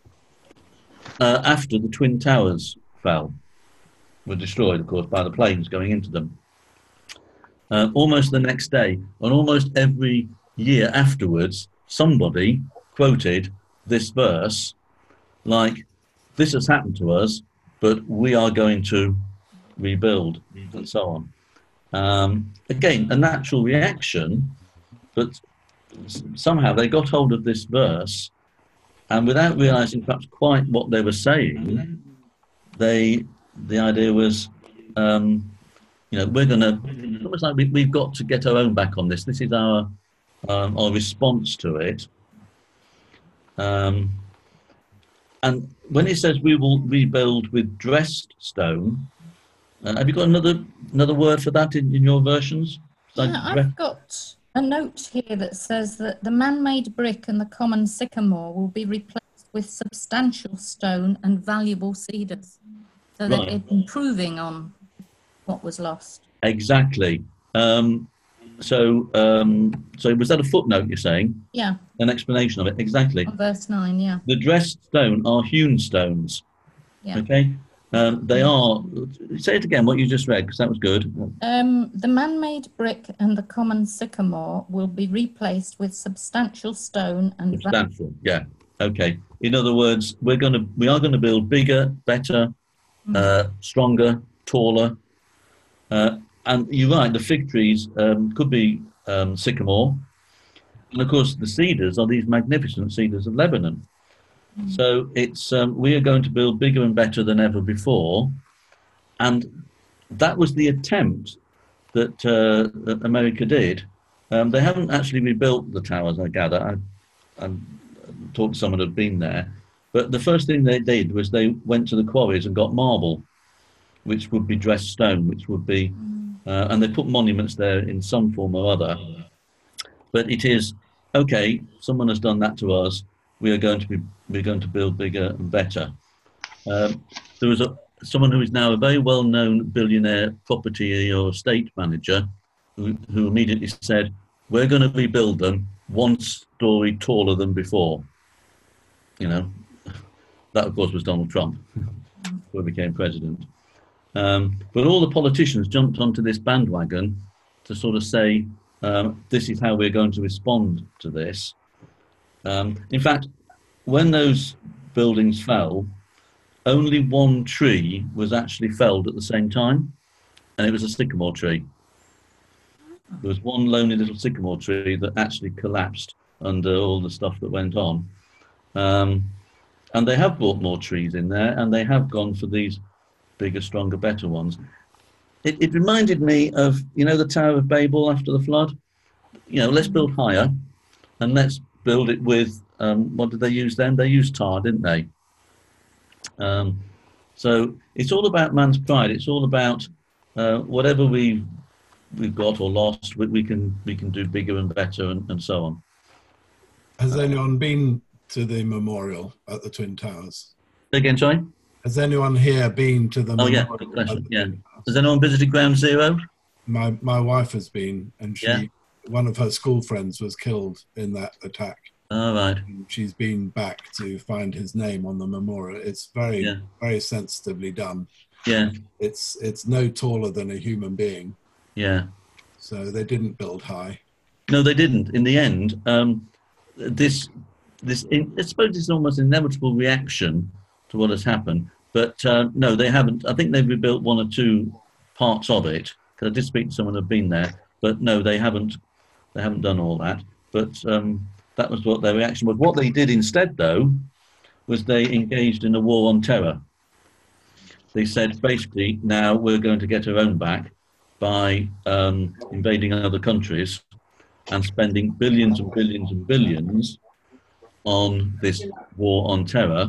uh, after the Twin Towers fell, were destroyed, of course, by the planes going into them. Uh, almost the next day, and almost every year afterwards, somebody quoted this verse like, this has happened to us, but we are going to rebuild, and so on. Um, again, a natural reaction, but somehow they got hold of this verse, and without realizing perhaps quite what they were saying, they the idea was, um, you know, we're going to, almost like we, we've got to get our own back on this. This is our um, our response to it. Um, and when it says we will rebuild with dressed stone, uh, have you got another another word for that in, in your versions? Like Yeah, dress- I've got a note here that says that the man-made brick and the common sycamore will be replaced with substantial stone and valuable cedars. So that Right. it's improving on what was lost. Exactly. Um, so, um, so was that a footnote you're saying? Yeah, An explanation of it? Exactly. on verse nine, yeah. The dressed stone are hewn stones. Yeah. Okay. Um, they are. Say it again. What you just read, because that was good. Um, the man-made brick and the common sycamore will be replaced with substantial stone and va- Substantial. Yeah. Okay. In other words, we're going to we are going to build bigger, better, uh, stronger, taller. Uh, and you're right. The fig trees um, could be um, sycamore, and of course the cedars are these magnificent cedars of Lebanon. So it's um, we are going to build bigger and better than ever before, and that was the attempt that, uh, that America did. Um, they haven't actually rebuilt the towers, I gather. I, I talked to someone who'd been there, but the first thing they did was they went to the quarries and got marble, which would be dressed stone, which would be, uh, and they put monuments there in some form or other. But it is okay. Someone has done that to us. We are going to be we're going to build bigger and better. Um, there was a someone who is now a very well-known billionaire property or estate manager who, who immediately said, "We're going to rebuild them one story taller than before." You know, that of course was Donald Trump, who became president. Um, but all the politicians jumped onto this bandwagon to sort of say, um, "This is how we're going to respond to this." Um, in fact, when those buildings fell, only one tree was actually felled at the same time, and it was a sycamore tree. There was one lonely little sycamore tree that actually collapsed under all the stuff that went on. Um, and they have brought more trees in there, and they have gone for these bigger, stronger, better ones. It, it reminded me of, you know, the Tower of Babel after the flood. You know, let's build higher, and let's build it with, um, what did they use then? They used tar, didn't they? Um, so it's all about man's pride. It's all about uh, whatever we we've got or lost, we, we can we can do bigger and better, and, and so on. Has anyone been to the memorial at the Twin Towers? Again, sorry? Has anyone here been to the Oh, yeah, memorial? good question. at the Yeah. Twin Towers? Has anyone visited Ground Zero? My my wife has been, and she Yeah. one of her school friends was killed in that attack. All right. And she's been back to find his name on the memorial. It's very Yeah. very sensitively done. Yeah. It's it's no taller than a human being, Yeah. so they didn't build high. No, they didn't. In the end, um, this, this, I suppose it's almost an inevitable reaction to what has happened. But uh, no, they haven't. I think they've rebuilt one or two parts of it. Because I did speak to someone who'd been there, but no, they haven't. They haven't done all that. But um, that was what their reaction was. What they did instead, though, was they engaged in a war on terror. They said basically, now we're going to get our own back by um, invading other countries and spending billions and billions and billions on this war on terror.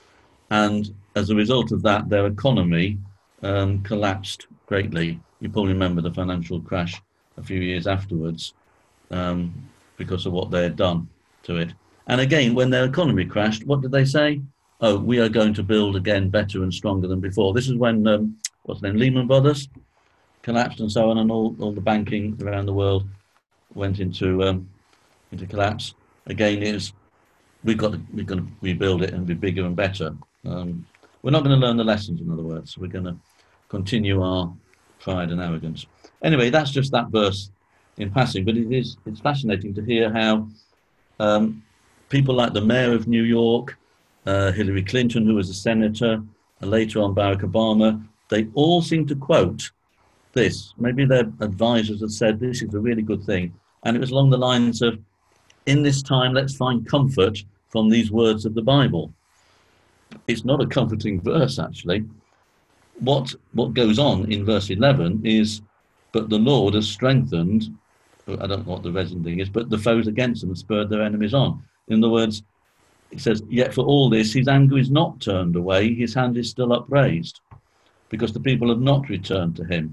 And as a result of that, their economy um, collapsed greatly. You probably remember the financial crash a few years afterwards um, because of what they had done to it. And again, when their economy crashed, what did they say? Oh, we are going to build again better and stronger than before. This is when, um, what's the name, Lehman Brothers collapsed and so on, and all, all the banking around the world went into um, into collapse. Again, is we've got to, we're going to rebuild it and be bigger and better. Um, we're not going to learn the lessons, in other words. We're going to continue our pride and arrogance. Anyway, that's just that verse in passing, but it is it's fascinating to hear how um, people like the mayor of New York, uh, Hillary Clinton, who was a senator, and later on Barack Obama, they all seem to quote this. Maybe their advisors had said this is a really good thing, and it was along the lines of, in this time, let's find comfort from these words of the Bible. It's not a comforting verse, actually. What what goes on in verse eleven is, but the Lord has strengthened, I don't know what the resin thing is, but the foes against them and spurred their enemies on. In other words, it says, yet for all this, his anger is not turned away, his hand is still upraised, because the people have not returned to him.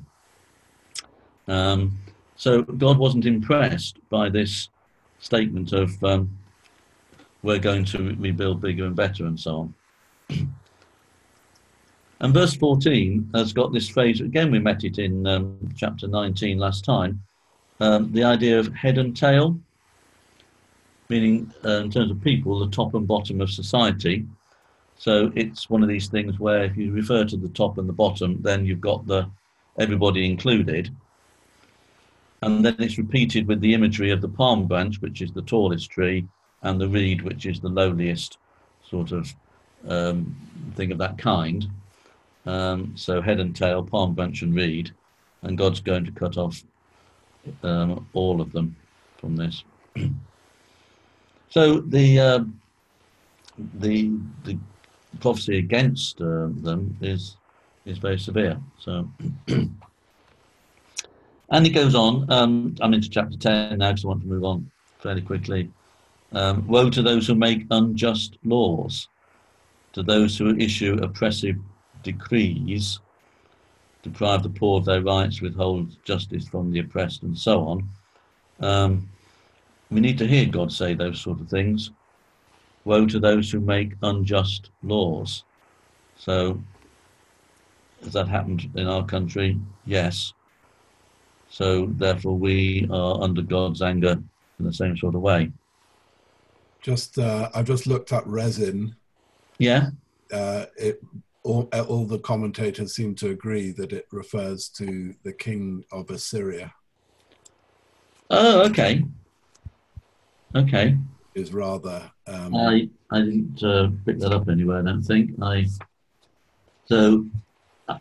Um, so God wasn't impressed by this statement of, um, we're going to rebuild bigger and better and so on. And verse fourteen has got this phrase, again we met it in um, chapter nineteen last time, um, the idea of head and tail, meaning uh, in terms of people, the top and bottom of society. So it's one of these things where if you refer to the top and the bottom, then you've got the everybody included. And then it's repeated with the imagery of the palm branch, which is the tallest tree, and the reed, which is the lowliest sort of um, thing of that kind. Um, so head and tail, palm branch and reed, and God's going to cut off um, all of them from this. So the uh, the the prophecy against uh, them is is very severe. So, and it goes on. Um, I'm into chapter ten now, because I want to move on fairly quickly. Um, woe to those who make unjust laws, to those who issue oppressive decrees, deprive the poor of their rights, withhold justice from the oppressed, and so on. Um, we need to hear God say those sort of things. Woe to those who make unjust laws. So, has that happened in our country? Yes. So, therefore, we are under God's anger in the same sort of way. Just, uh, I've just looked up resin. Yeah. Uh, it all, all the commentators seem to agree that it refers to the king of Assyria. Oh, okay. Okay. Is rather. Um, I I didn't uh, pick that up anywhere. I don't think I. So. Uh,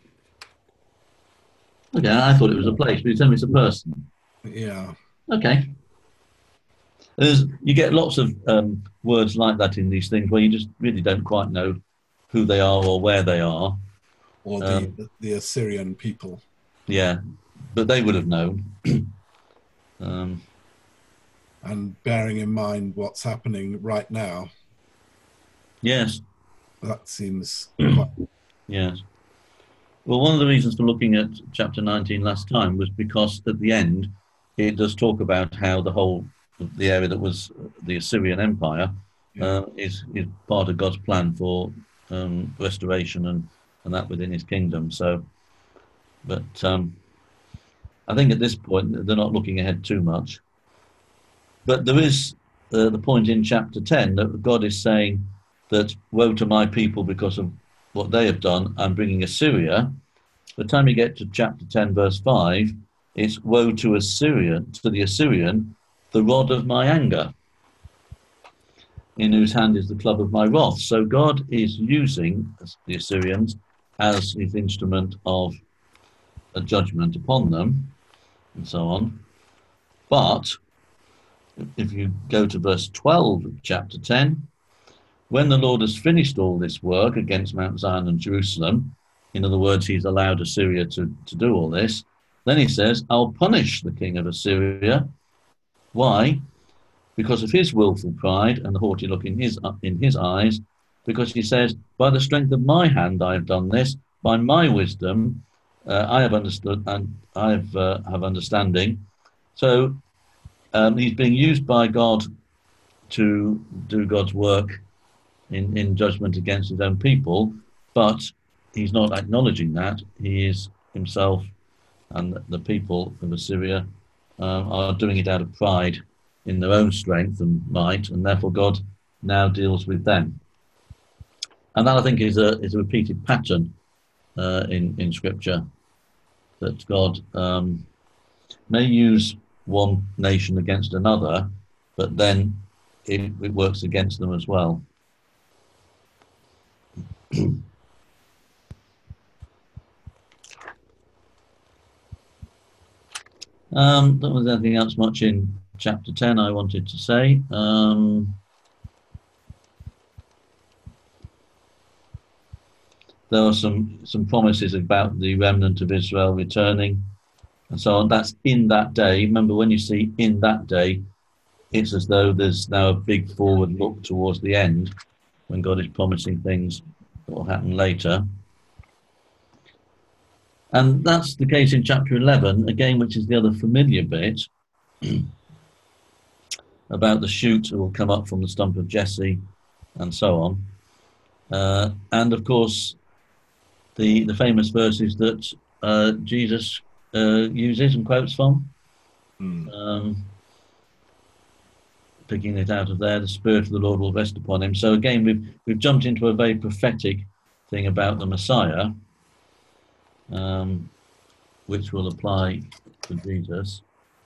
okay, I thought it was a place, but you tell me it's a person. Yeah. Okay. There's, you get lots of um, words like that in these things where you just really don't quite know who they are or where they are. Or the, Um, the Assyrian people. Yeah, but they would have known. um, And bearing in mind what's happening right now, yes, that seems quite... yes. Well, one of the reasons for looking at chapter nineteen last time was because at the end it does talk about how the whole the area that was the Assyrian Empire Yeah. uh, is is part of God's plan for um, restoration and and that within His kingdom. So, but um, I think at this point they're not looking ahead too much. But there is uh, the point in chapter ten that God is saying that woe to my people because of what they have done. I'm bringing Assyria. By the time you get to chapter ten, verse five, it's woe to Assyria, to the Assyrian, the rod of my anger, in whose hand is the club of my wrath. So God is using the Assyrians as his instrument of a judgment upon them, and so on. But if you go to verse twelve of chapter ten, when the Lord has finished all this work against Mount Zion and Jerusalem, in other words, he's allowed Assyria to, to do all this, then he says, I'll punish the king of Assyria. Why? Because of his willful pride and the haughty look in his, in his eyes, because he says, by the strength of my hand I have done this, by my wisdom uh, I have understood and I have, uh, have understanding. So um, he's being used by God to do God's work in, in judgment against his own people, but he's not acknowledging that. He is himself and the people of Assyria uh, are doing it out of pride in their own strength and might, and therefore God now deals with them. And that, I think, is a is a repeated pattern uh, in, in Scripture, that God um, may use one nation against another, but then it, it works against them as well. Um, there was anything else much in chapter ten I wanted to say. Um, there are some, some promises about the remnant of Israel returning and so on. That's in that day. Remember, when you see in that day, it's as though there's now a big forward look towards the end, when God is promising things that will happen later. And that's the case in chapter eleven, again, which is the other familiar bit, about the shoot that will come up from the stump of Jesse, and so on. Uh, and, of course, the, the famous verses that uh, Jesus uh, uses and quotes from. Mm. Um, picking it out of there, the Spirit of the Lord will rest upon him. So, again, we've, we've jumped into a very prophetic thing about the Messiah, um, which will apply to Jesus.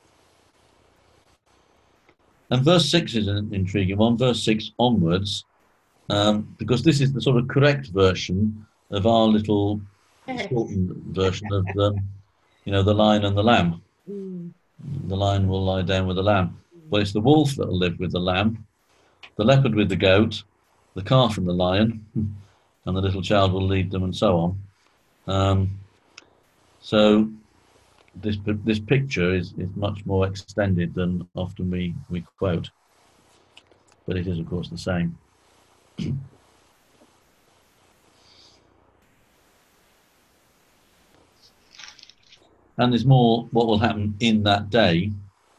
And verse six is an intriguing one, verse six onwards, um, because this is the sort of correct version of our little shortened version of the, you know, the lion and the lamb. Mm. The lion will lie down with the lamb. Well, it's the wolf that will live with the lamb, the leopard with the goat, the calf and the lion, and the little child will lead them, and so on. Um, so this this picture is, is much more extended than often we, we quote, but it is, of course, the same. And there's more what will happen in that day.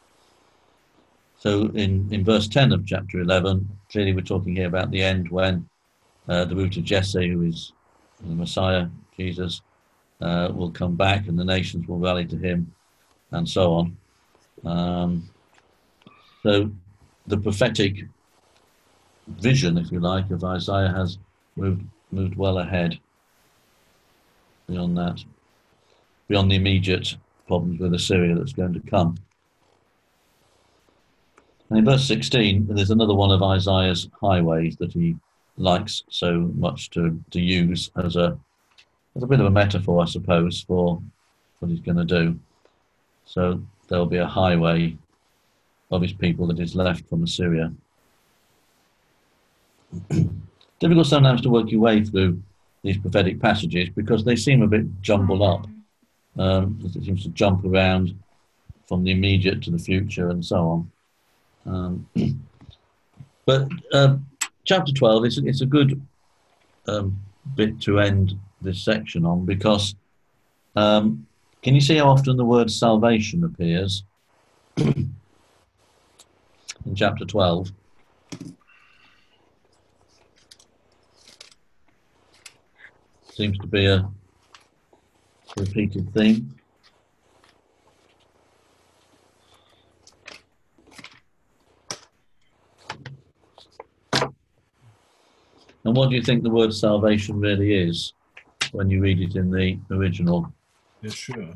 So in, in verse ten of chapter eleven, clearly we're talking here about the end, when uh, the root of Jesse, who is the Messiah, Jesus, uh, will come back and the nations will rally to him, and so on. Um, so the prophetic vision, if you like, of Isaiah has moved moved well ahead beyond that, beyond the immediate problems with Assyria that's going to come. And in verse sixteen, there's another one of Isaiah's highways that he likes so much to, to use as a as a bit of a metaphor, I suppose, for what he's going to do. So there'll be a highway of his people that is left from Assyria. Difficult sometimes to work your way through these prophetic passages because they seem a bit jumbled up. Um, it seems to jump around from the immediate to the future and so on. Um, but uh, chapter twelve, it's, it's a good um, bit to end this section on because um, can you see how often the word salvation appears in chapter twelve? Seems to be a repeated theme. And what do you think the word salvation really is when you read it in the original? Yeshua.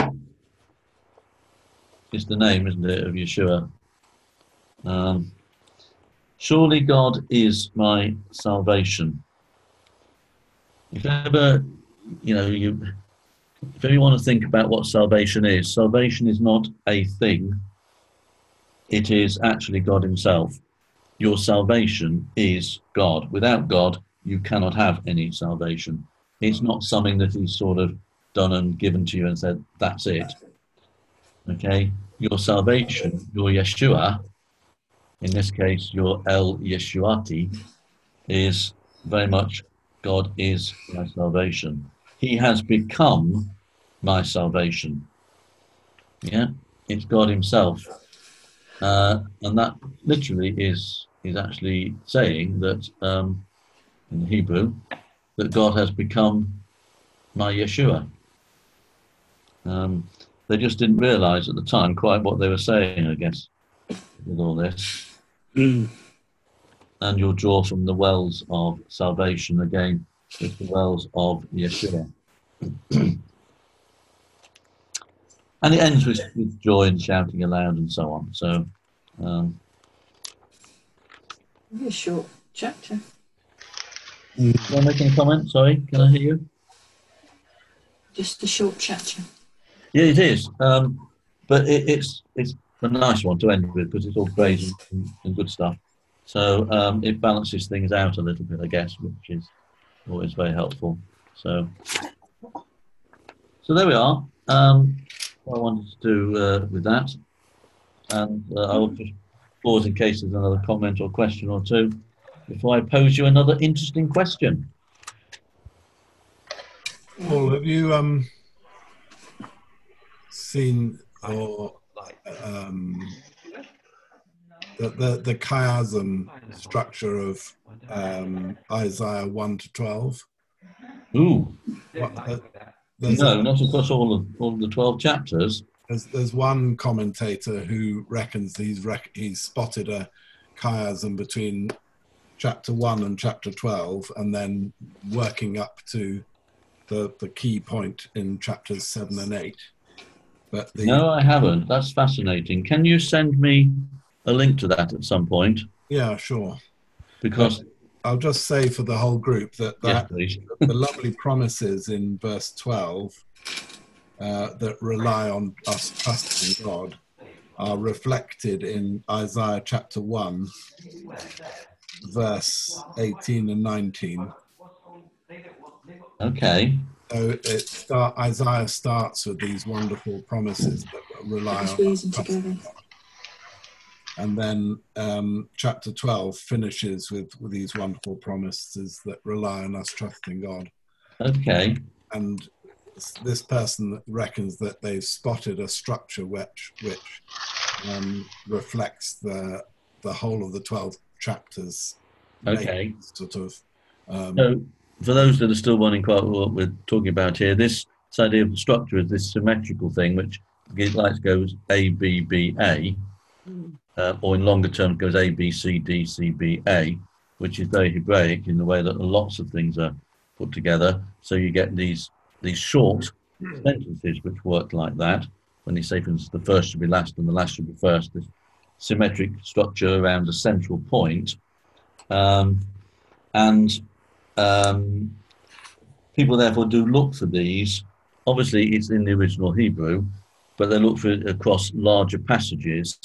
It's the name, isn't it, of Yeshua? Um, surely God is my salvation. If ever, you know, you, if ever you want to think about what salvation is, salvation is not a thing. It is actually God himself. Your salvation is God. Without God, you cannot have any salvation. It's not something that he's sort of done and given to you and said, that's it. Okay? Your salvation, your Yeshua, in this case, your El Yeshuati, is very much God is my salvation. He has become my salvation. Yeah? It's God himself. Uh, and that literally is is actually saying that um, in the Hebrew that God has become my Yeshua. Um, they just didn't realise at the time quite what they were saying, I guess, with all this. Mm. And you'll draw from the wells of salvation again, with the wells of Yeshua. And it ends with, with joy and shouting aloud and so on. So, um, A short chapter. can I make any comment? Sorry, can I hear you? Just a short chapter. Yeah, it is. Um, but it, it's it's a nice one to end with because it's all praise and, and good stuff. So um, it balances things out a little bit, I guess, which is always very helpful. So, so there we are. Um, what I wanted to do uh, with that, and uh, I'll just pause in case there's another comment or question or two before I pose you another interesting question. Paul, have you um, seen or um, the, the the chiasm structure of um, Isaiah one to twelve? Ooh. What, uh, there's No, a- not across all of all of the twelve chapters. There's, there's one commentator who reckons he's rec- he's spotted a chiasm between chapter one and chapter twelve, and then working up to the the key point in chapters seven and eight. But the, No, I haven't. That's fascinating. Can you send me a link to that at some point? yeah, sure. Because But I'll just say for the whole group that, yes, that please. the lovely promises in verse twelve uh, that rely on us trusting God are reflected in Isaiah chapter one, verse eighteen and nineteen. Okay. So it start, Isaiah starts with these wonderful promises that rely Let's on reason us trusting together. God. And then um, chapter twelve finishes with, with these wonderful promises that rely on us trusting God. Okay. And this person reckons that they've spotted a structure which which um, reflects the the whole of the twelve chapters. Okay. Sort of. Um, So, for those that are still wondering quite what we're talking about here, this, this idea of the structure is this symmetrical thing, which like goes A, B, B, A, uh, or in longer terms goes A, B, C, D, C, B, A, which is very Hebraic in the way that lots of things are put together. So you get these these short sentences which work like that. When you say, for instance, the first should be last and the last should be first, this symmetric structure around a central point. Um, and um, people therefore do look for these. Obviously, it's in the original Hebrew, but they look for it across larger passages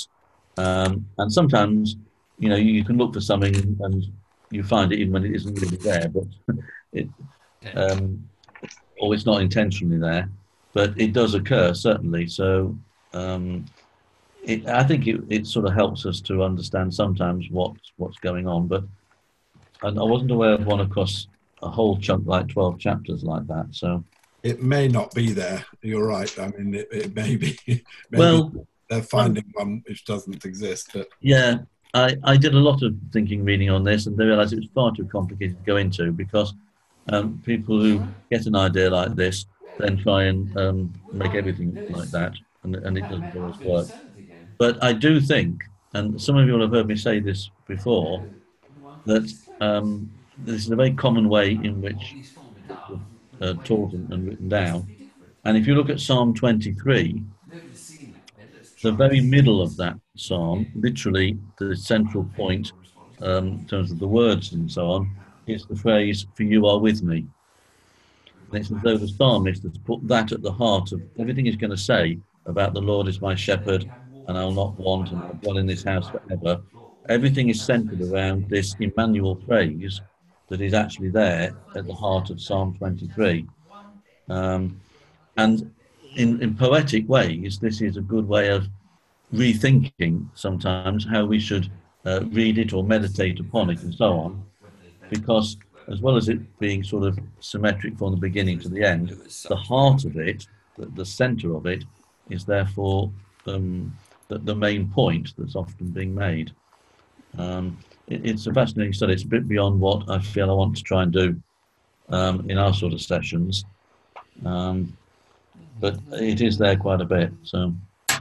Um, and sometimes, you know, you can look for something and you find it even when it isn't really there, but it, um, or it's not intentionally there, but it does occur, certainly. So um, it, I think it, it sort of helps us to understand sometimes what's, what's going on. But I, I wasn't aware of one across a whole chunk, like twelve chapters like that. So it may not be there. You're right. I mean, it, it may be. Maybe well, they're finding one which doesn't exist. But yeah, I, I did a lot of thinking, reading on this, and they realised it was far too complicated to go into because um, people who get an idea like this then try and um, make everything like that, and, and it doesn't always work. But I do think, and some of you will have heard me say this before, that um, this is a very common way in which uh, taught and, and written down. And if you look at Psalm twenty-three, the very middle of that psalm, literally the central point um, in terms of the words and so on, is the phrase, "For you are with me." And it's as though the psalmist has put that at the heart of everything he's going to say about the Lord is my shepherd, and I'll not want, and I'll dwell in this house forever. Everything is centered around this Emmanuel phrase that is actually there at the heart of Psalm twenty-three. Um, and in, in poetic ways, this is a good way of rethinking sometimes how we should uh, read it or meditate upon it and so on, because as well as it being sort of symmetric from the beginning to the end, the heart of it, the, the center of it, is therefore um, the, the main point that's often being made. Um, it, it's a fascinating study. It's a bit beyond what I feel I want to try and do um, in our sort of sessions, um, but it is there quite a bit. So,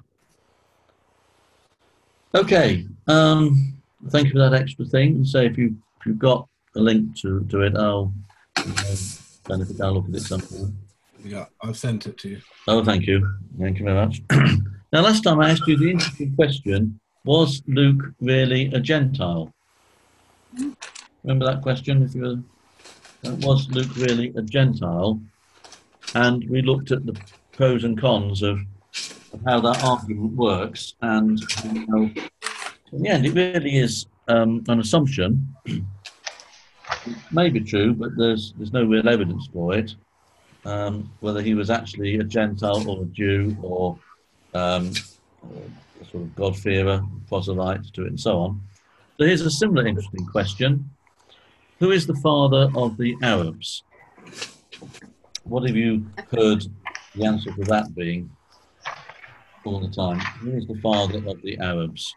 okay, um, thank you for that extra thing. And so, if you if you've got a link to to it, I'll um, I'll look at it sometime. Yeah, I've sent it to you. Oh, thank you, thank you very much. Now, last time I asked you the interesting question: was Luke really a Gentile? Remember that question? If you were, uh, was Luke really a Gentile? And we looked at the pros and cons of, of how that argument works, and you know, in the end, it really is um, an assumption. It may be true, but there's there's no real evidence for it. Um, whether he was actually a Gentile or a Jew or um, a sort of God-fearer, proselyte to it, and so on. So here's a similar interesting question: who is the father of the Arabs? What have you heard the answer to that being all the time? Who is the father of the Arabs?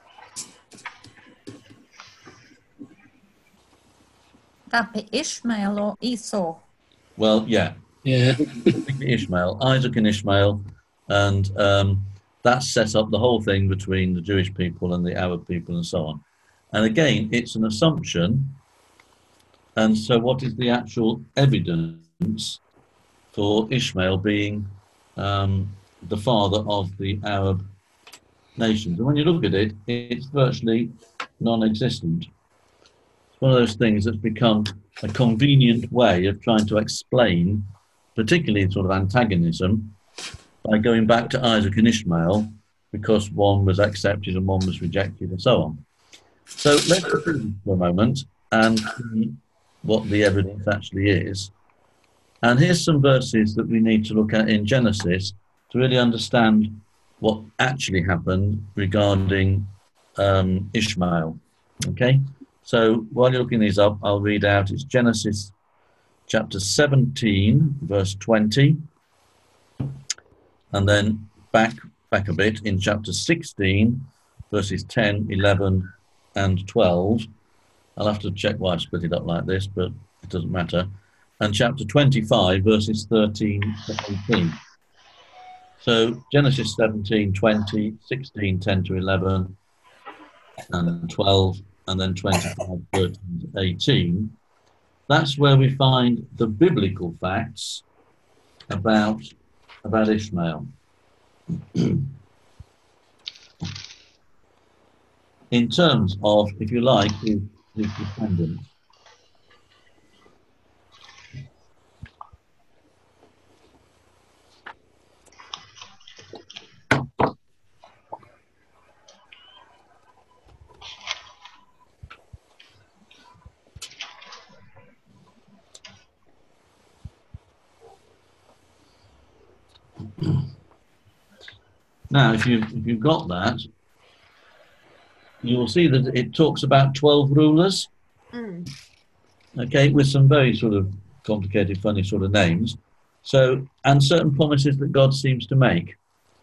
That be Ishmael or Esau? Well, yeah. Yeah. Ishmael, Isaac and Ishmael, and um, that set up the whole thing between the Jewish people and the Arab people and so on. And again, it's an assumption. And so what is the actual evidence for Ishmael being um, the father of the Arab nations? And when you look at it, it's virtually non-existent. It's one of those things that's become a convenient way of trying to explain, particularly sort of antagonism, by going back to Isaac and Ishmael, because one was accepted and one was rejected and so on. So let's look at this for a moment and see what the evidence actually is. And here's some verses that we need to look at in Genesis to really understand what actually happened regarding um, Ishmael. Okay, so while you're looking these up, I'll read out. It's Genesis chapter seventeen, verse twenty, and then back back a bit in chapter sixteen, verses ten, eleven, and twelve. I'll have to check why I split it up like this, but it doesn't matter. And chapter twenty-five, verses thirteen to eighteen. So Genesis seventeen, twenty, sixteen, ten to eleven, and twelve, and then twenty-five, thirteen to eighteen. That's where we find the biblical facts about, about Ishmael. In terms of, if you like, his, his descendants. Now, if you've, if you've got that, you will see that it talks about twelve rulers, Mm. okay, with some very sort of complicated, funny sort of names. So, and certain promises that God seems to make.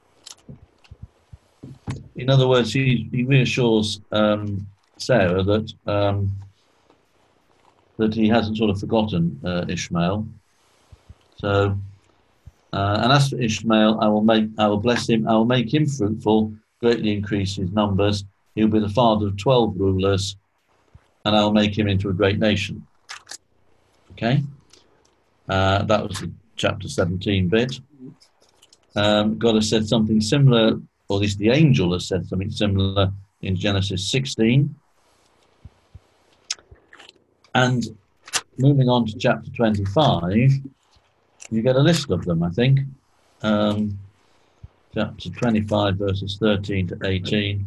In other words, he, he reassures um, Sarah that um, that he hasn't sort of forgotten uh, Ishmael. So, uh, and as for Ishmael, I will make, I will bless him. I will make him fruitful, greatly increase his numbers. He'll be the father of twelve rulers, and I will make him into a great nation. Okay, uh, that was the chapter seventeen bit. Um, God has said something similar, or at least the angel has said something similar in Genesis sixteen. And moving on to chapter twenty-five, you get a list of them, I think. Um, chapter twenty-five, verses thirteen to eighteen.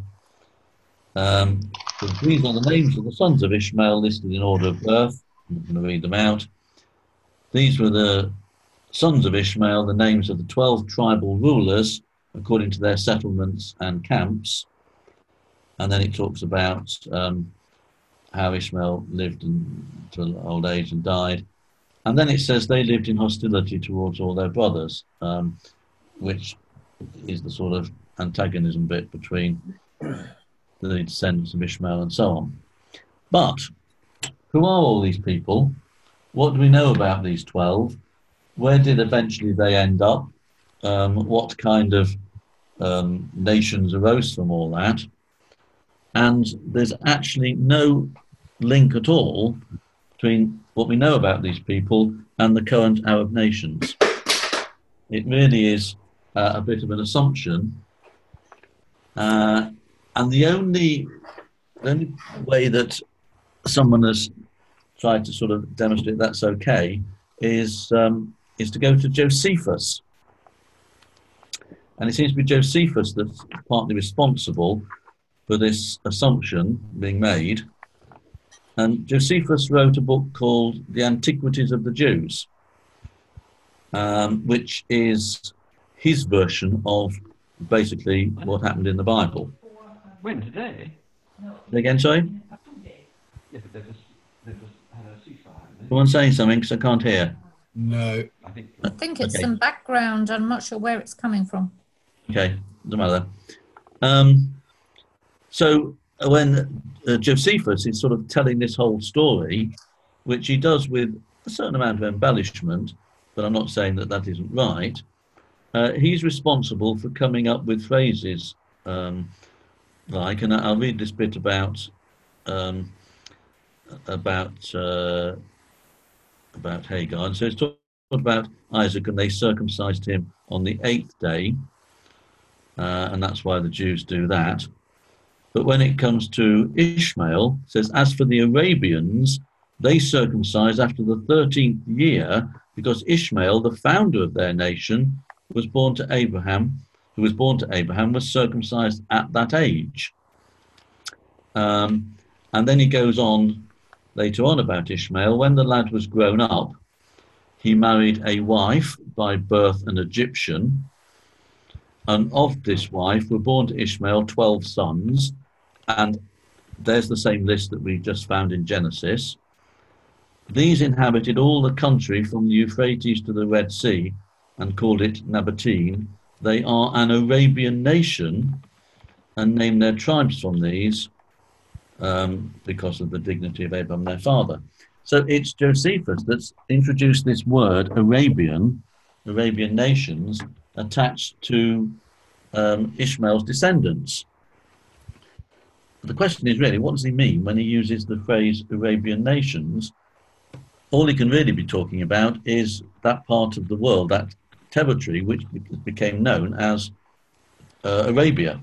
Um, so these are the names of the sons of Ishmael listed in order of birth. I'm not going to read them out. These were the sons of Ishmael, the names of the twelve tribal rulers according to their settlements and camps. And then it talks about um, how Ishmael lived until old age and died. And then it says they lived in hostility towards all their brothers, um, which is the sort of antagonism bit between the descendants of Ishmael and so on. But who are all these people? What do we know about these twelve? Where did eventually they end up? Um, what kind of um, nations arose from all that? And there's actually no link at all between what we know about these people and the current Arab nations. It really is uh, a bit of an assumption. Uh, and the only, the only way that someone has tried to sort of demonstrate that's okay is um, is to go to Josephus. And it seems to be Josephus that's partly responsible for this assumption being made. And Josephus wrote a book called The Antiquities of the Jews, um, which is his version of basically what happened in the Bible. When, today? Again, sorry? Yeah, but they've just, they've just had a ceasefire, haven't they? Someone saying something because I can't hear. No. I think, I think it's Okay. some background. I'm not sure where it's coming from. Okay, doesn't matter. Um, so when uh, Josephus is sort of telling this whole story, which he does with a certain amount of embellishment, but I'm not saying that that isn't right, uh, he's responsible for coming up with phrases um, like, and I'll read this bit about um, about uh, about Hagar. So it's talking about Isaac, and they circumcised him on the eighth day, uh, and that's why the Jews do that. But when it comes to Ishmael, it says, as for the Arabians, they circumcised after the thirteenth year, because Ishmael, the founder of their nation, was born to Abraham, who was born to Abraham, was circumcised at that age. Um, and then he goes on later on about Ishmael. When the lad was grown up, he married a wife by birth an Egyptian, and of this wife were born to Ishmael twelve sons, and there's the same list that we just found in Genesis. These inhabited all the country from the Euphrates to the Red Sea and called it Nabatean. They are an Arabian nation and named their tribes from these um, because of the dignity of Abraham, their father. So it's Josephus that's introduced this word Arabian, Arabian nations, attached to um, Ishmael's descendants. The question is really, what does he mean when he uses the phrase Arabian nations? All he can really be talking about is that part of the world, that territory which became known as uh, Arabia,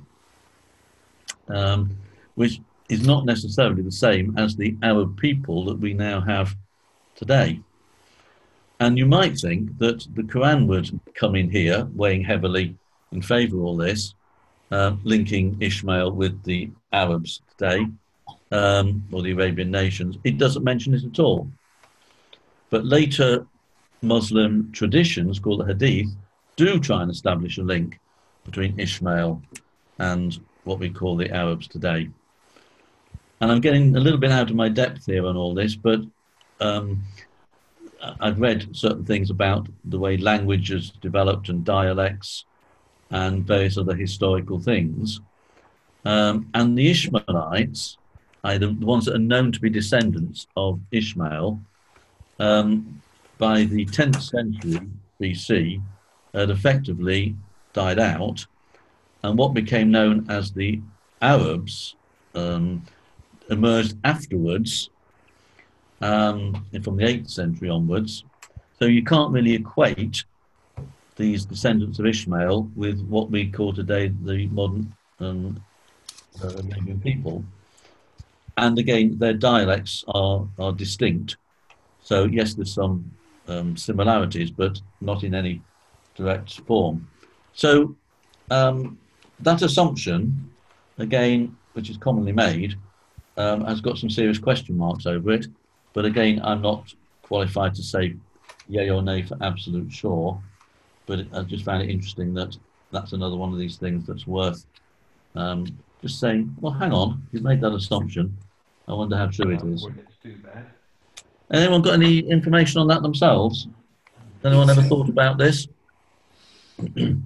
um, which is not necessarily the same as the Arab people that we now have today. And you might think that the Quran would come in here, weighing heavily in favour of all this, uh, linking Ishmael with the Arabs today, um, or the Arabian nations. It doesn't mention it at all. But later Muslim traditions, called the Hadith, do try and establish a link between Ishmael and what we call the Arabs today. And I'm getting a little bit out of my depth here on all this, but um, I've read certain things about the way language has developed and dialects and various other historical things. Um, and the Ishmaelites, either the ones that are known to be descendants of Ishmael, um, by the tenth century B C, had effectively died out. And what became known as the Arabs um, emerged afterwards, um, from the eighth century onwards. So you can't really equate these descendants of Ishmael with what we call today the modern um, uh, Arabian people. And again, their dialects are, are distinct. So yes, there's some um, similarities, but not in any direct form. So um, that assumption, again, which is commonly made, um, has got some serious question marks over it. But again, I'm not qualified to say yay or nay for absolute sure. But it, I just found it interesting that that's another one of these things that's worth um, just saying, well, hang on, you've made that assumption. I wonder how true it is. Anyone got any information on that themselves? Anyone ever thought about this? mm.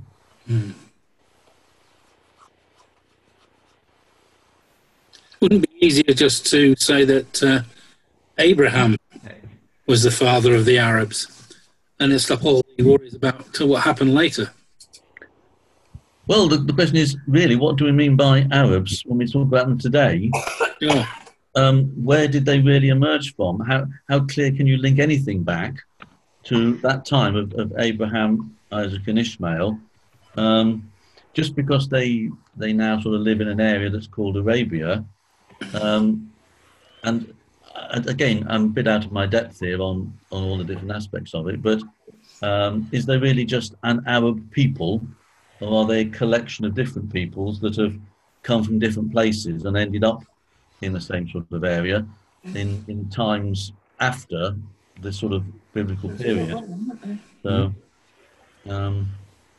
Wouldn't it be easier just to say that uh, Abraham was the father of the Arabs, and it's stop all the worries about to what happened later? Well, the, the question is really, what do we mean by Arabs when we talk about them today? Yeah. Um, where did they really emerge from? How how clear can you link anything back to that time of, of Abraham, Isaac, and Ishmael? Um, just because they they now sort of live in an area that's called Arabia, um, and uh, again, I'm a bit out of my depth here on on all the different aspects of it. But um, is there really just an Arab people, or are they a collection of different peoples that have come from different places and ended up in the same sort of area in, in times after this sort of biblical period? So, um,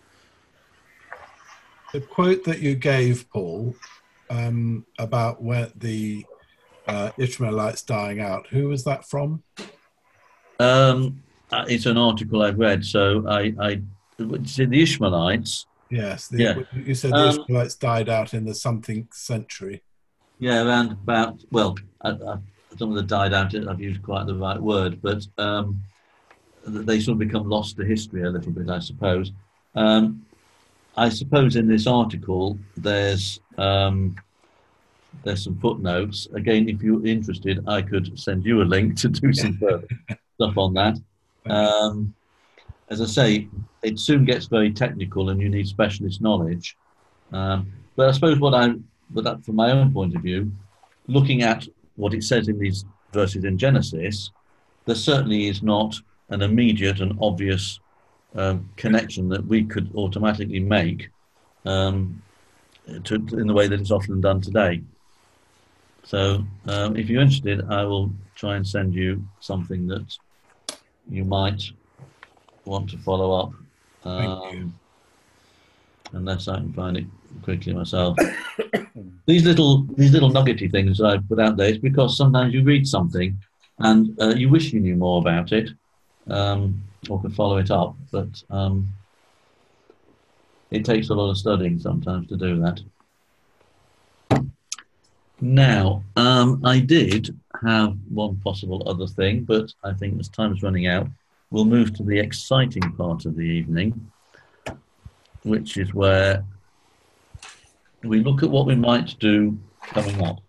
the quote that you gave, Paul, um, about where the uh, Ishmaelites dying out, who was that from? um, uh, it's an article I've read. So I, I said the Ishmaelites. Yes, the, Yeah. You said the Um, Ishmaelites died out in the something century. Yeah, around about, well, I, I, some of the died out, I've used quite the right word, but um, they sort of become lost to history a little bit, I suppose. Um, I suppose in this article, there's um, there's some footnotes. Again, if you're interested, I could send you a link to do some further stuff on that. Um, as I say, it soon gets very technical and you need specialist knowledge. Um, but I suppose what I But that, from my own point of view, looking at what it says in these verses in Genesis, there certainly is not an immediate and obvious um, connection that we could automatically make um, to, in the way that it's often done today. So um, if you're interested, I will try and send you something that you might want to follow up. Um, unless I can find it quickly myself. These little these little nuggety things that I put out there is because sometimes you read something and uh, you wish you knew more about it um, or could follow it up, but um, it takes a lot of studying sometimes to do that. Now, um, I did have one possible other thing, but I think as time is running out, we'll move to the exciting part of the evening, which is where we look at what we might do coming up.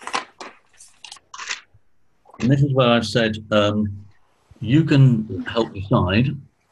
And this is where I've said um, you can help decide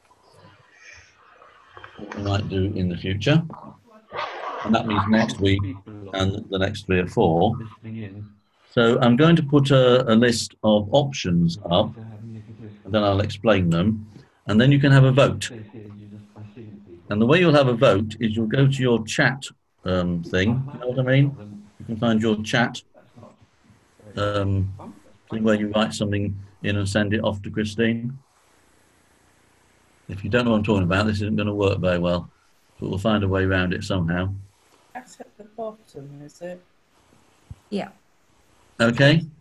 what we might do in the future. And that means next week and the next three or four. So I'm going to put a, a list of options up, and then I'll explain them. And then you can have a vote. And the way you'll have a vote is you'll go to your chat um, thing, you know what I mean? You can find your chat um, thing where you write something in and send it off to Christine. If you don't know what I'm talking about, this isn't going to work very well, but we'll find a way around it somehow. That's at the bottom, is it? Yeah. Okay. Do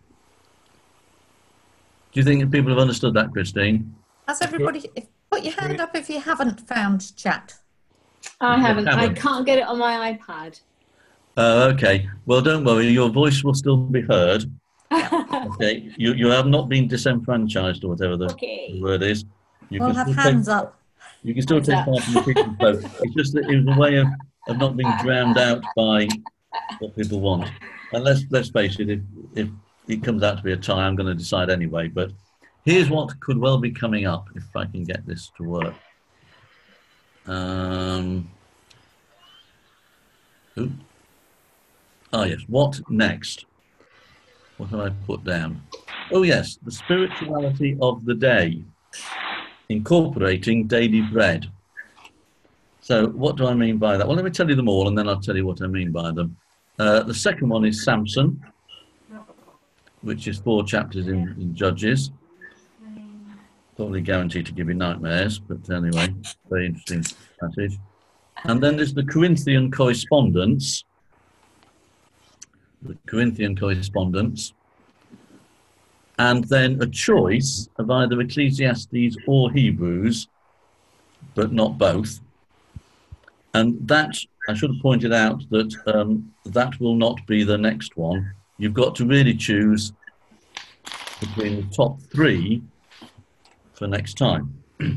you think that people have understood that, Christine? Has everybody, if, put your hand up if you haven't found chat. I haven't. I haven't. can't get it on my iPad. Uh, okay. Well, don't worry. Your voice will still be heard. Okay. You you have not been disenfranchised or whatever the, Okay. the word is. You We'll can have still hands take, up. You can still Hands take up. part in the people's vote. It's just that it was a way of, of not being drowned out by what people want. And let's let's face it. If if it comes out to be a tie, I'm going to decide anyway. But here's what could well be coming up if I can get this to work. Um. Ooh. Oh yes. What next? What have I put down? Oh yes, the spirituality of the day, incorporating daily bread. So what do I mean by that? Well, let me tell you them all, and then I'll tell you what I mean by them. Uh, the second one is Samson, which is four chapters in, in Judges. Probably guaranteed to give you nightmares, but anyway, very interesting passage. And then there's the Corinthian correspondence. The Corinthian correspondence. And then a choice of either Ecclesiastes or Hebrews, but not both. And that, I should have pointed out that um, that will not be the next one. You've got to really choose between the top three for next time.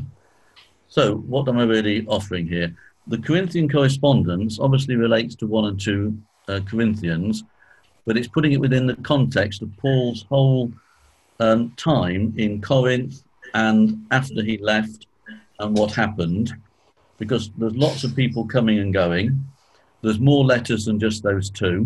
So what am I really offering here? The Corinthian correspondence obviously relates to one and two uh, Corinthians, but it's putting it within the context of Paul's whole um, time in Corinth and after he left and what happened, because there's lots of people coming and going. There's more letters than just those two.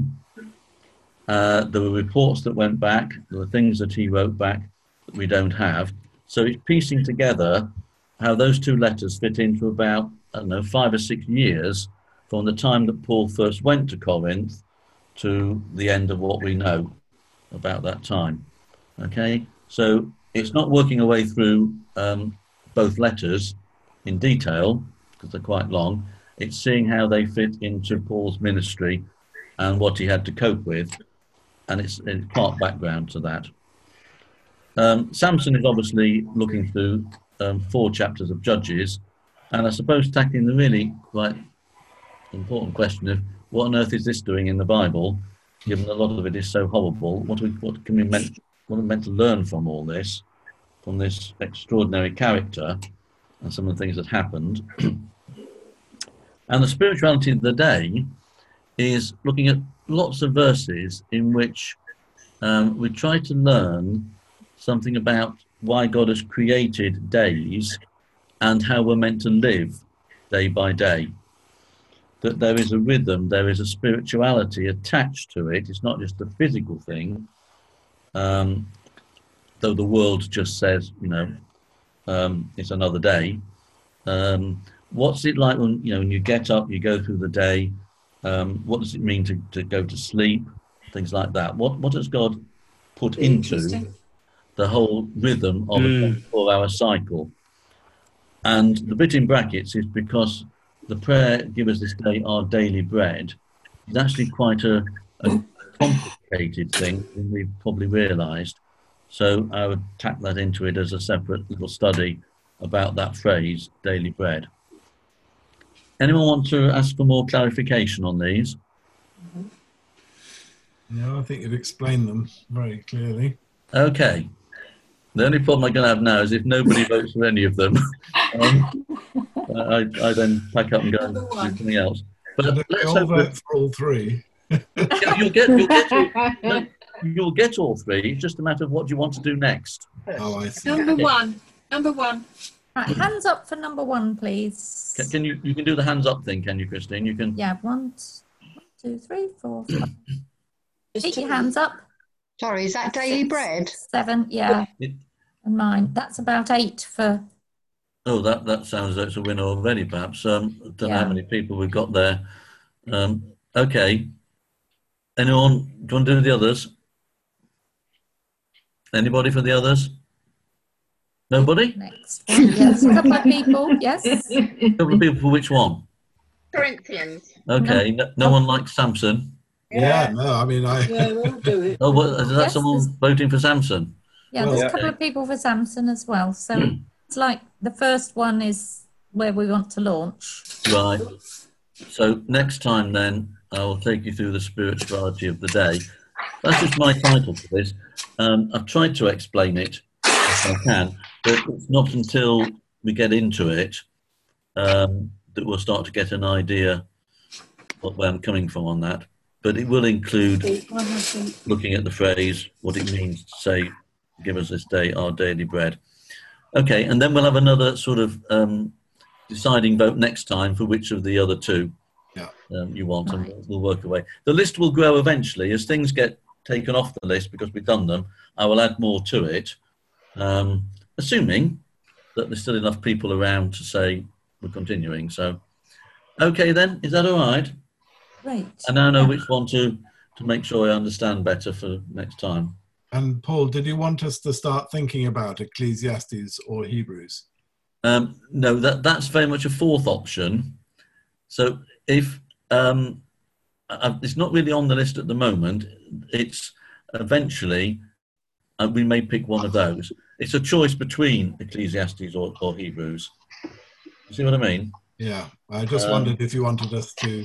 Uh, there were reports that went back. There were things that he wrote back that we don't have. So it's piecing together how those two letters fit into about, I don't know, five or six years from the time that Paul first went to Corinth to the end of what we know about that time. Okay, so it's not working our way through um, both letters in detail, because they're quite long. It's seeing how they fit into Paul's ministry and what he had to cope with, and it's, it's part background to that. Um, Samson is obviously looking through um, four chapters of Judges, and I suppose tackling the really quite important question of what on earth is this doing in the Bible, given a lot of it is so horrible. What, we, what can we meant, what are we meant to learn from all this, from this extraordinary character and some of the things that happened? And the spirituality of the day is looking at lots of verses in which um, we try to learn something about why God has created days and how we're meant to live day by day. That there is a rhythm, there is a spirituality attached to it. It's not just a physical thing, um, though the world just says, you know, um, it's another day. Um, what's it like when, you know, when you get up, you go through the day? Um, what does it mean to, to go to sleep? Things like that. What, what has God put into the whole rhythm of mm. a twenty-four hour cycle? And the bit in brackets is because the prayer, give us this day our daily bread, is actually quite a, a complicated thing than we've probably realised. So I would tack that into it as a separate little study about that phrase, daily bread. Anyone want to ask for more clarification on these? No, I think you've explained them very clearly. Okay. The only problem I'm going to have now is if nobody votes for any of them, um, I, I then pack up and go and do something else. But let's let's all hope vote that, for all three. yeah, you'll get, you'll get, all, no, you'll get all three. It's just a matter of what you want to do next. Oh, I see. Number one. Number one. Right, hands up for number one, please. Can, can you you can do the hands up thing, can you, Christine? You can. Yeah, one, two, three, four, five. Keep your hands up. Sorry, is that daily Six, bread? Seven, yeah. It, And mine. That's about eight for. oh, that that sounds like it's a winner already. Perhaps um, I don't Yeah. know how many people we've got there. Um, okay. Anyone? Do you want to do the others? Anybody for the others? Nobody? Next one. Yes, a couple of people. Yes. A couple of people for which one? Corinthians. Okay, no, no one likes Samson. Yeah, no, I mean, I. Yeah, we'll do it. Oh, what, is that Yes, someone there's- voting for Samson? Yeah, Well, there's yeah. a couple of people for Samson as well. So it's like the first one is where we want to launch. Right. So next time then, I will take you through the spirituality of the day. That's just my title for this. Um, I've tried to explain it if I can, but it's not until we get into it um, that we'll start to get an idea of where I'm coming from on that. But it will include One, I think. looking at the phrase, what it means to say, give us this day our daily bread. Okay, and then we'll have another sort of um, deciding vote next time for which of the other two Yeah. um, you want, and Right. we'll, we'll work away. The list will grow eventually. As things get taken off the list because we've done them, I will add more to it, um, assuming that there's still enough people around to say we're continuing. So, okay then, is that all right? Great. I now know Yeah. which one to, to make sure I understand better for next time. And Paul, did you want us to start thinking about Ecclesiastes or Hebrews? Um, no, that that's very much a fourth option. So if um, I, it's not really on the list at the moment, it's eventually uh, we may pick one of those. It's a choice between Ecclesiastes or, or Hebrews. You see what I mean? Yeah, I just Um, wondered if you wanted us to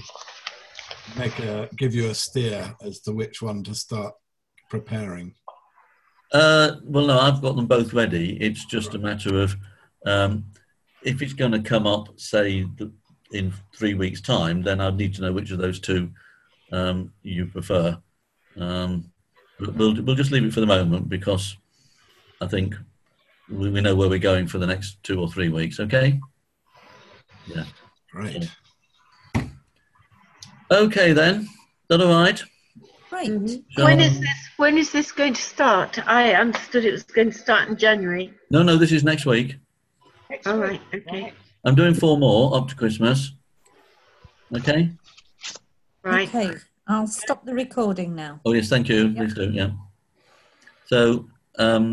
make a give you a steer as to which one to start preparing. Uh, well, no, I've got them both ready. It's just a matter of um, if it's going to come up, say, th- in three weeks' time, then I'd need to know which of those two um, you prefer. Um, but we'll we'll just leave it for the moment because I think we, we know where we're going for the next two or three weeks. Okay. Yeah. Great. Okay then. Is that all right? Great. Shall When I- is this? When is this going to start? I understood it was going to start in January. No, no. This is next week. Next All week. right. Okay. I'm doing four more up to Christmas. Okay. Right. Okay. I'll stop the recording now. Oh yes, thank you. Please do. Yeah. So. Um,